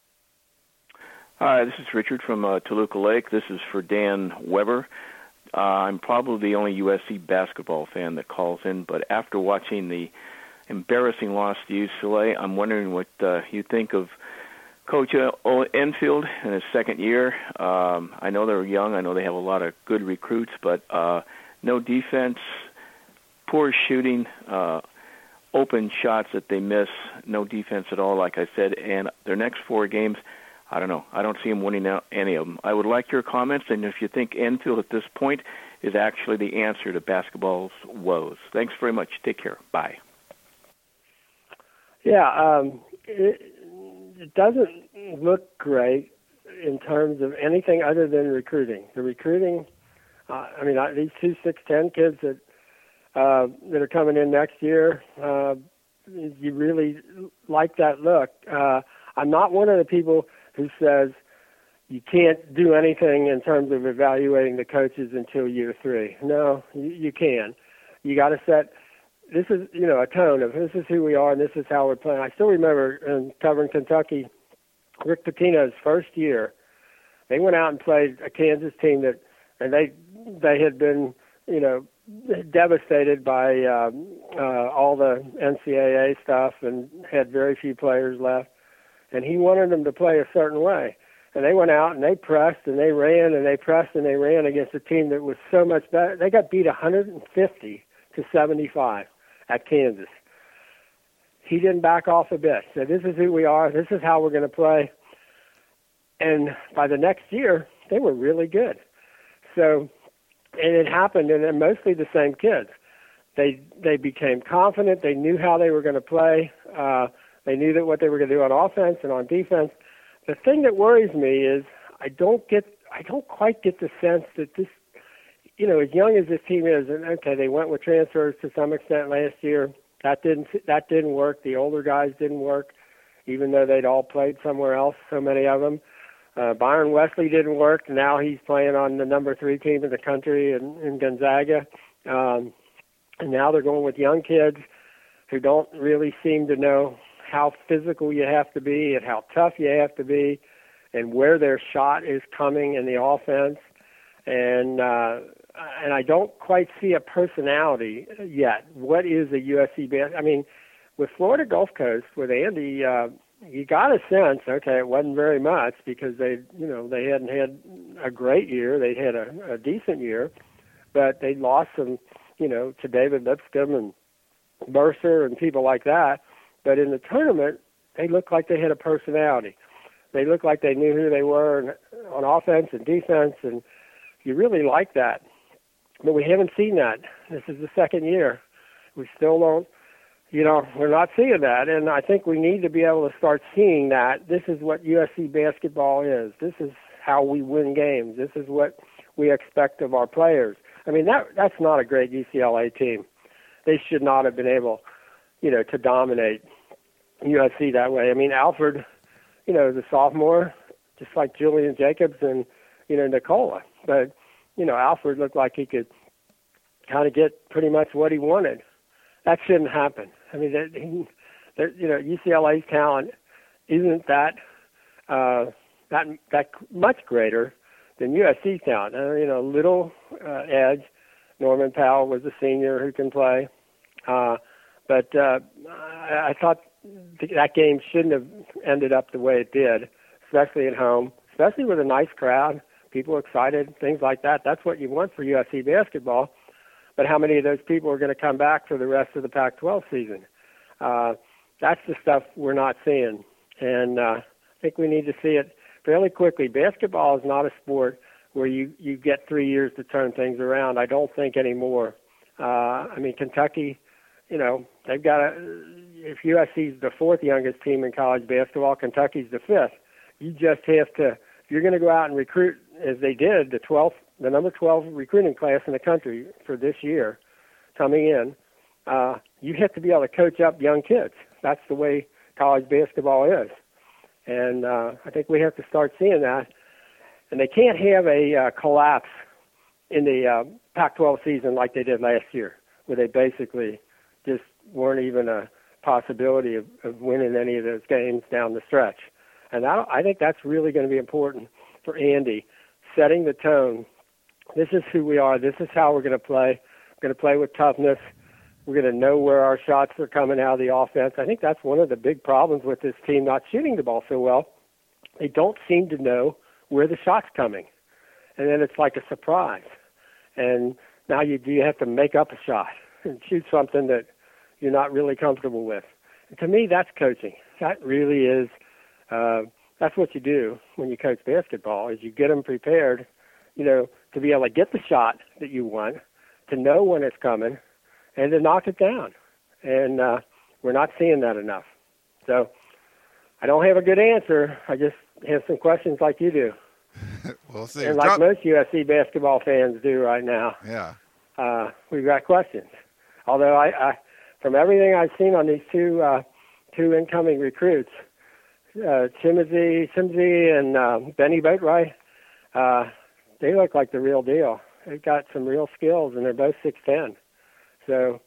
Hi, this is Richard from Toluca Lake. This is for Dan Weber. I'm probably the only USC basketball fan that calls in, but after watching the embarrassing loss to UCLA, I'm wondering what you think of Coach Enfield in his second year. I know they're young. I know they have a lot of good recruits, but no defense, poor shooting, open shots that they miss, no defense at all, like I said. And their next 4 games, I don't know. I don't see him winning any of them. I would like your comments, and if you think Enfield at this point is actually the answer to basketball's woes. Thanks very much. Take care. Bye. Yeah, it doesn't look great in terms of anything other than recruiting. The recruiting, these two 6'10" kids that are coming in next year, you really like that look. I'm not one of the people who says you can't do anything in terms of evaluating the coaches until year 3. No, you can. You got to set. This is, a tone of this is who we are and this is how we're playing. I still remember covering Kentucky, Rick Pitino's first year. They went out and played a Kansas team and they had been, devastated by all the NCAA stuff and had very few players left. And he wanted them to play a certain way. And they went out and they pressed and they ran and they pressed and they ran against a team that was so much better. They got beat 150-75 at Kansas. He didn't back off a bit. So this is who we are. This is how we're going to play. And by the next year, they were really good. So, and it happened, and mostly the same kids. They became confident. They knew how they were going to play. They knew that what they were going to do on offense and on defense. The thing that worries me is I don't quite get the sense that this, as young as this team is, and okay, they went with transfers to some extent last year. That didn't work. The older guys didn't work, even though they'd all played somewhere else, so many of them. Byron Wesley didn't work. Now he's playing on the number 3 team in the country in Gonzaga. And now they're going with young kids who don't really seem to know how physical you have to be and how tough you have to be and where their shot is coming in the offense. And I don't quite see a personality yet. What is a USC band? I mean, with Florida Gulf Coast, with Andy, you got a sense, okay, it wasn't very much because they hadn't had a great year. They'd had a decent year, but they lost some, to David Lipscomb and Mercer and people like that. But in the tournament, they looked like they had a personality. They looked like they knew who they were on offense and defense, and you really like that. But we haven't seen that. This is the second year. We still don't, we're not seeing that. And I think we need to be able to start seeing that. This is what USC basketball is. This is how we win games. This is what we expect of our players. I mean, that's not a great UCLA team. They should not have been able, to dominate USC that way. I mean, Alfred, is a sophomore, just like Julian Jacobs and, Nicola. But, Alfred looked like he could kind of get pretty much what he wanted. That shouldn't happen. I mean, UCLA's talent isn't that much greater than USC's talent. Little edge. Norman Powell was a senior who can play. But I thought that game shouldn't have ended up the way it did, especially at home, especially with a nice crowd, people excited, things like that. That's what you want for USC basketball. But how many of those people are going to come back for the rest of the Pac-12 season? That's the stuff we're not seeing. And I think we need to see it fairly quickly. Basketball is not a sport where you get 3 years to turn things around. I don't think anymore. Kentucky, they've got if USC's the 4th youngest team in college basketball, Kentucky's the 5th. You just have to, if you're going to go out and recruit, as they did, the number 12 recruiting class in the country for this year coming in, you have to be able to coach up young kids. That's the way college basketball is. And I think we have to start seeing that. And they can't have a collapse in the Pac-12 season like they did last year, where they basically just weren't even a possibility of winning any of those games down the stretch. And I think that's really going to be important for Andy, setting the tone. This is who we are. This is how we're going to play. We're going to play with toughness. We're going to know where our shots are coming out of the offense. I think that's one of the big problems with this team not shooting the ball so well. They don't seem to know where the shot's coming. And then it's like a surprise. And now you have to make up a shot and shoot something that you're not really comfortable with. And to me, that's coaching. That really is that's what you do when you coach basketball, is you get them prepared, to be able to get the shot that you want, to know when it's coming, and to knock it down. And we're not seeing that enough. So I don't have a good answer. I just have some questions like you do. We'll see. And like most USC basketball fans do right now. Yeah. We've got questions. Although I from everything I've seen on these two incoming recruits, Simsy and Benny Boatwright, they look like the real deal. They've got some real skills, and they're both 6'10". So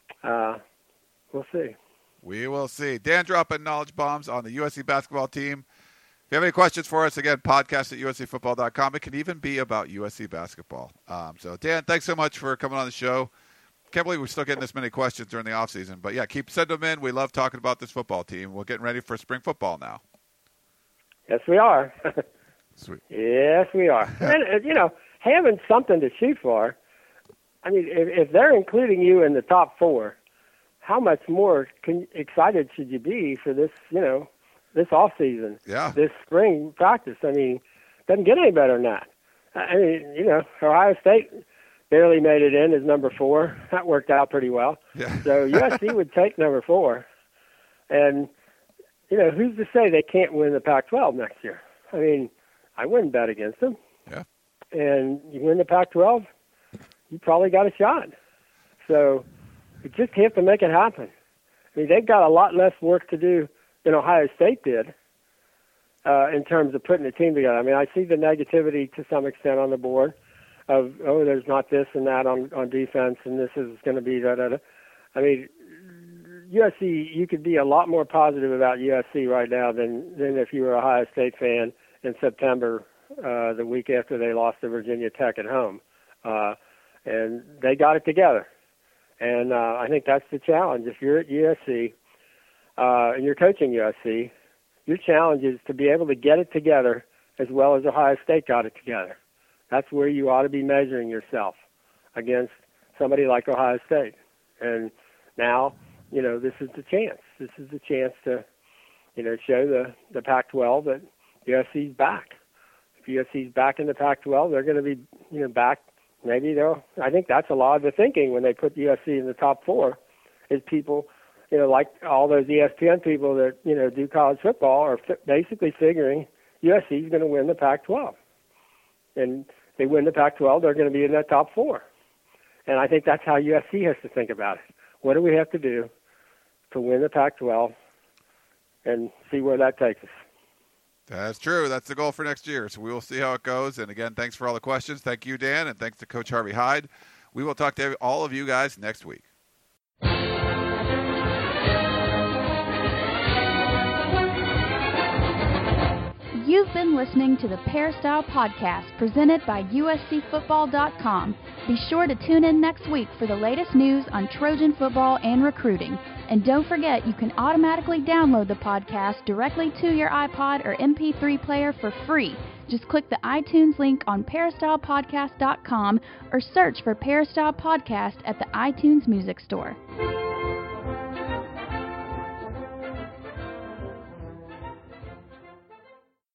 we'll see. We will see. Dan dropping knowledge bombs on the USC basketball team. If you have any questions for us, again, podcast at uscfootball.com. It can even be about USC basketball. So, Dan, thanks so much for coming on the show. Can't believe we're still getting this many questions during the offseason. But, yeah, keep sending them in. We love talking about this football team. We're getting ready for spring football now. Yes, we are. Sweet. Yes, we are. And, having something to shoot for, I mean, if they're including you in the top 4, how much more excited should you be for this, this off season, this spring practice? I mean, it doesn't get any better than that. I mean, Ohio State barely made it in as number 4. That worked out pretty well. Yeah. So USC would take number 4. And, who's to say they can't win the Pac-12 next year? I mean, I wouldn't bet against them. Yeah. And you win the Pac-12, you probably got a shot. So you just have to make it happen. I mean, they've got a lot less work to do than Ohio State did in terms of putting a team together. I mean, I see the negativity to some extent on the board of, there's not this and that on defense, and this is going to be da-da-da. I mean, USC, you could be a lot more positive about USC right now than if you were a Ohio State fan in September, the week after they lost to Virginia Tech at home. And they got it together. And I think that's the challenge. If you're at USC and you're coaching USC, your challenge is to be able to get it together as well as Ohio State got it together. That's where you ought to be measuring yourself against somebody like Ohio State. And now, this is the chance. This is the chance to, show the Pac-12 that USC's back. If USC's back in the Pac-12, they're going to be, back. Maybe I think that's a lot of the thinking when they put USC in the top 4 is people, like all those ESPN people that, do college football are basically figuring USC is going to win the Pac-12. And if they win the Pac-12, they're going to be in that top 4. And I think that's how USC has to think about it. What do we have to do to win the Pac-12 and see where that takes us? That's true. That's the goal for next year. So we will see how it goes. And again, thanks for all the questions. Thank you, Dan, and thanks to Coach Harvey Hyde. We will talk to all of you guys next week. You've been listening to the Peristyle Podcast presented by USCFootball.com. Be sure to tune in next week for the latest news on Trojan football and recruiting. And don't forget, you can automatically download the podcast directly to your iPod or MP3 player for free. Just click the iTunes link on peristylepodcast.com or search for Peristyle Podcast at the iTunes Music Store.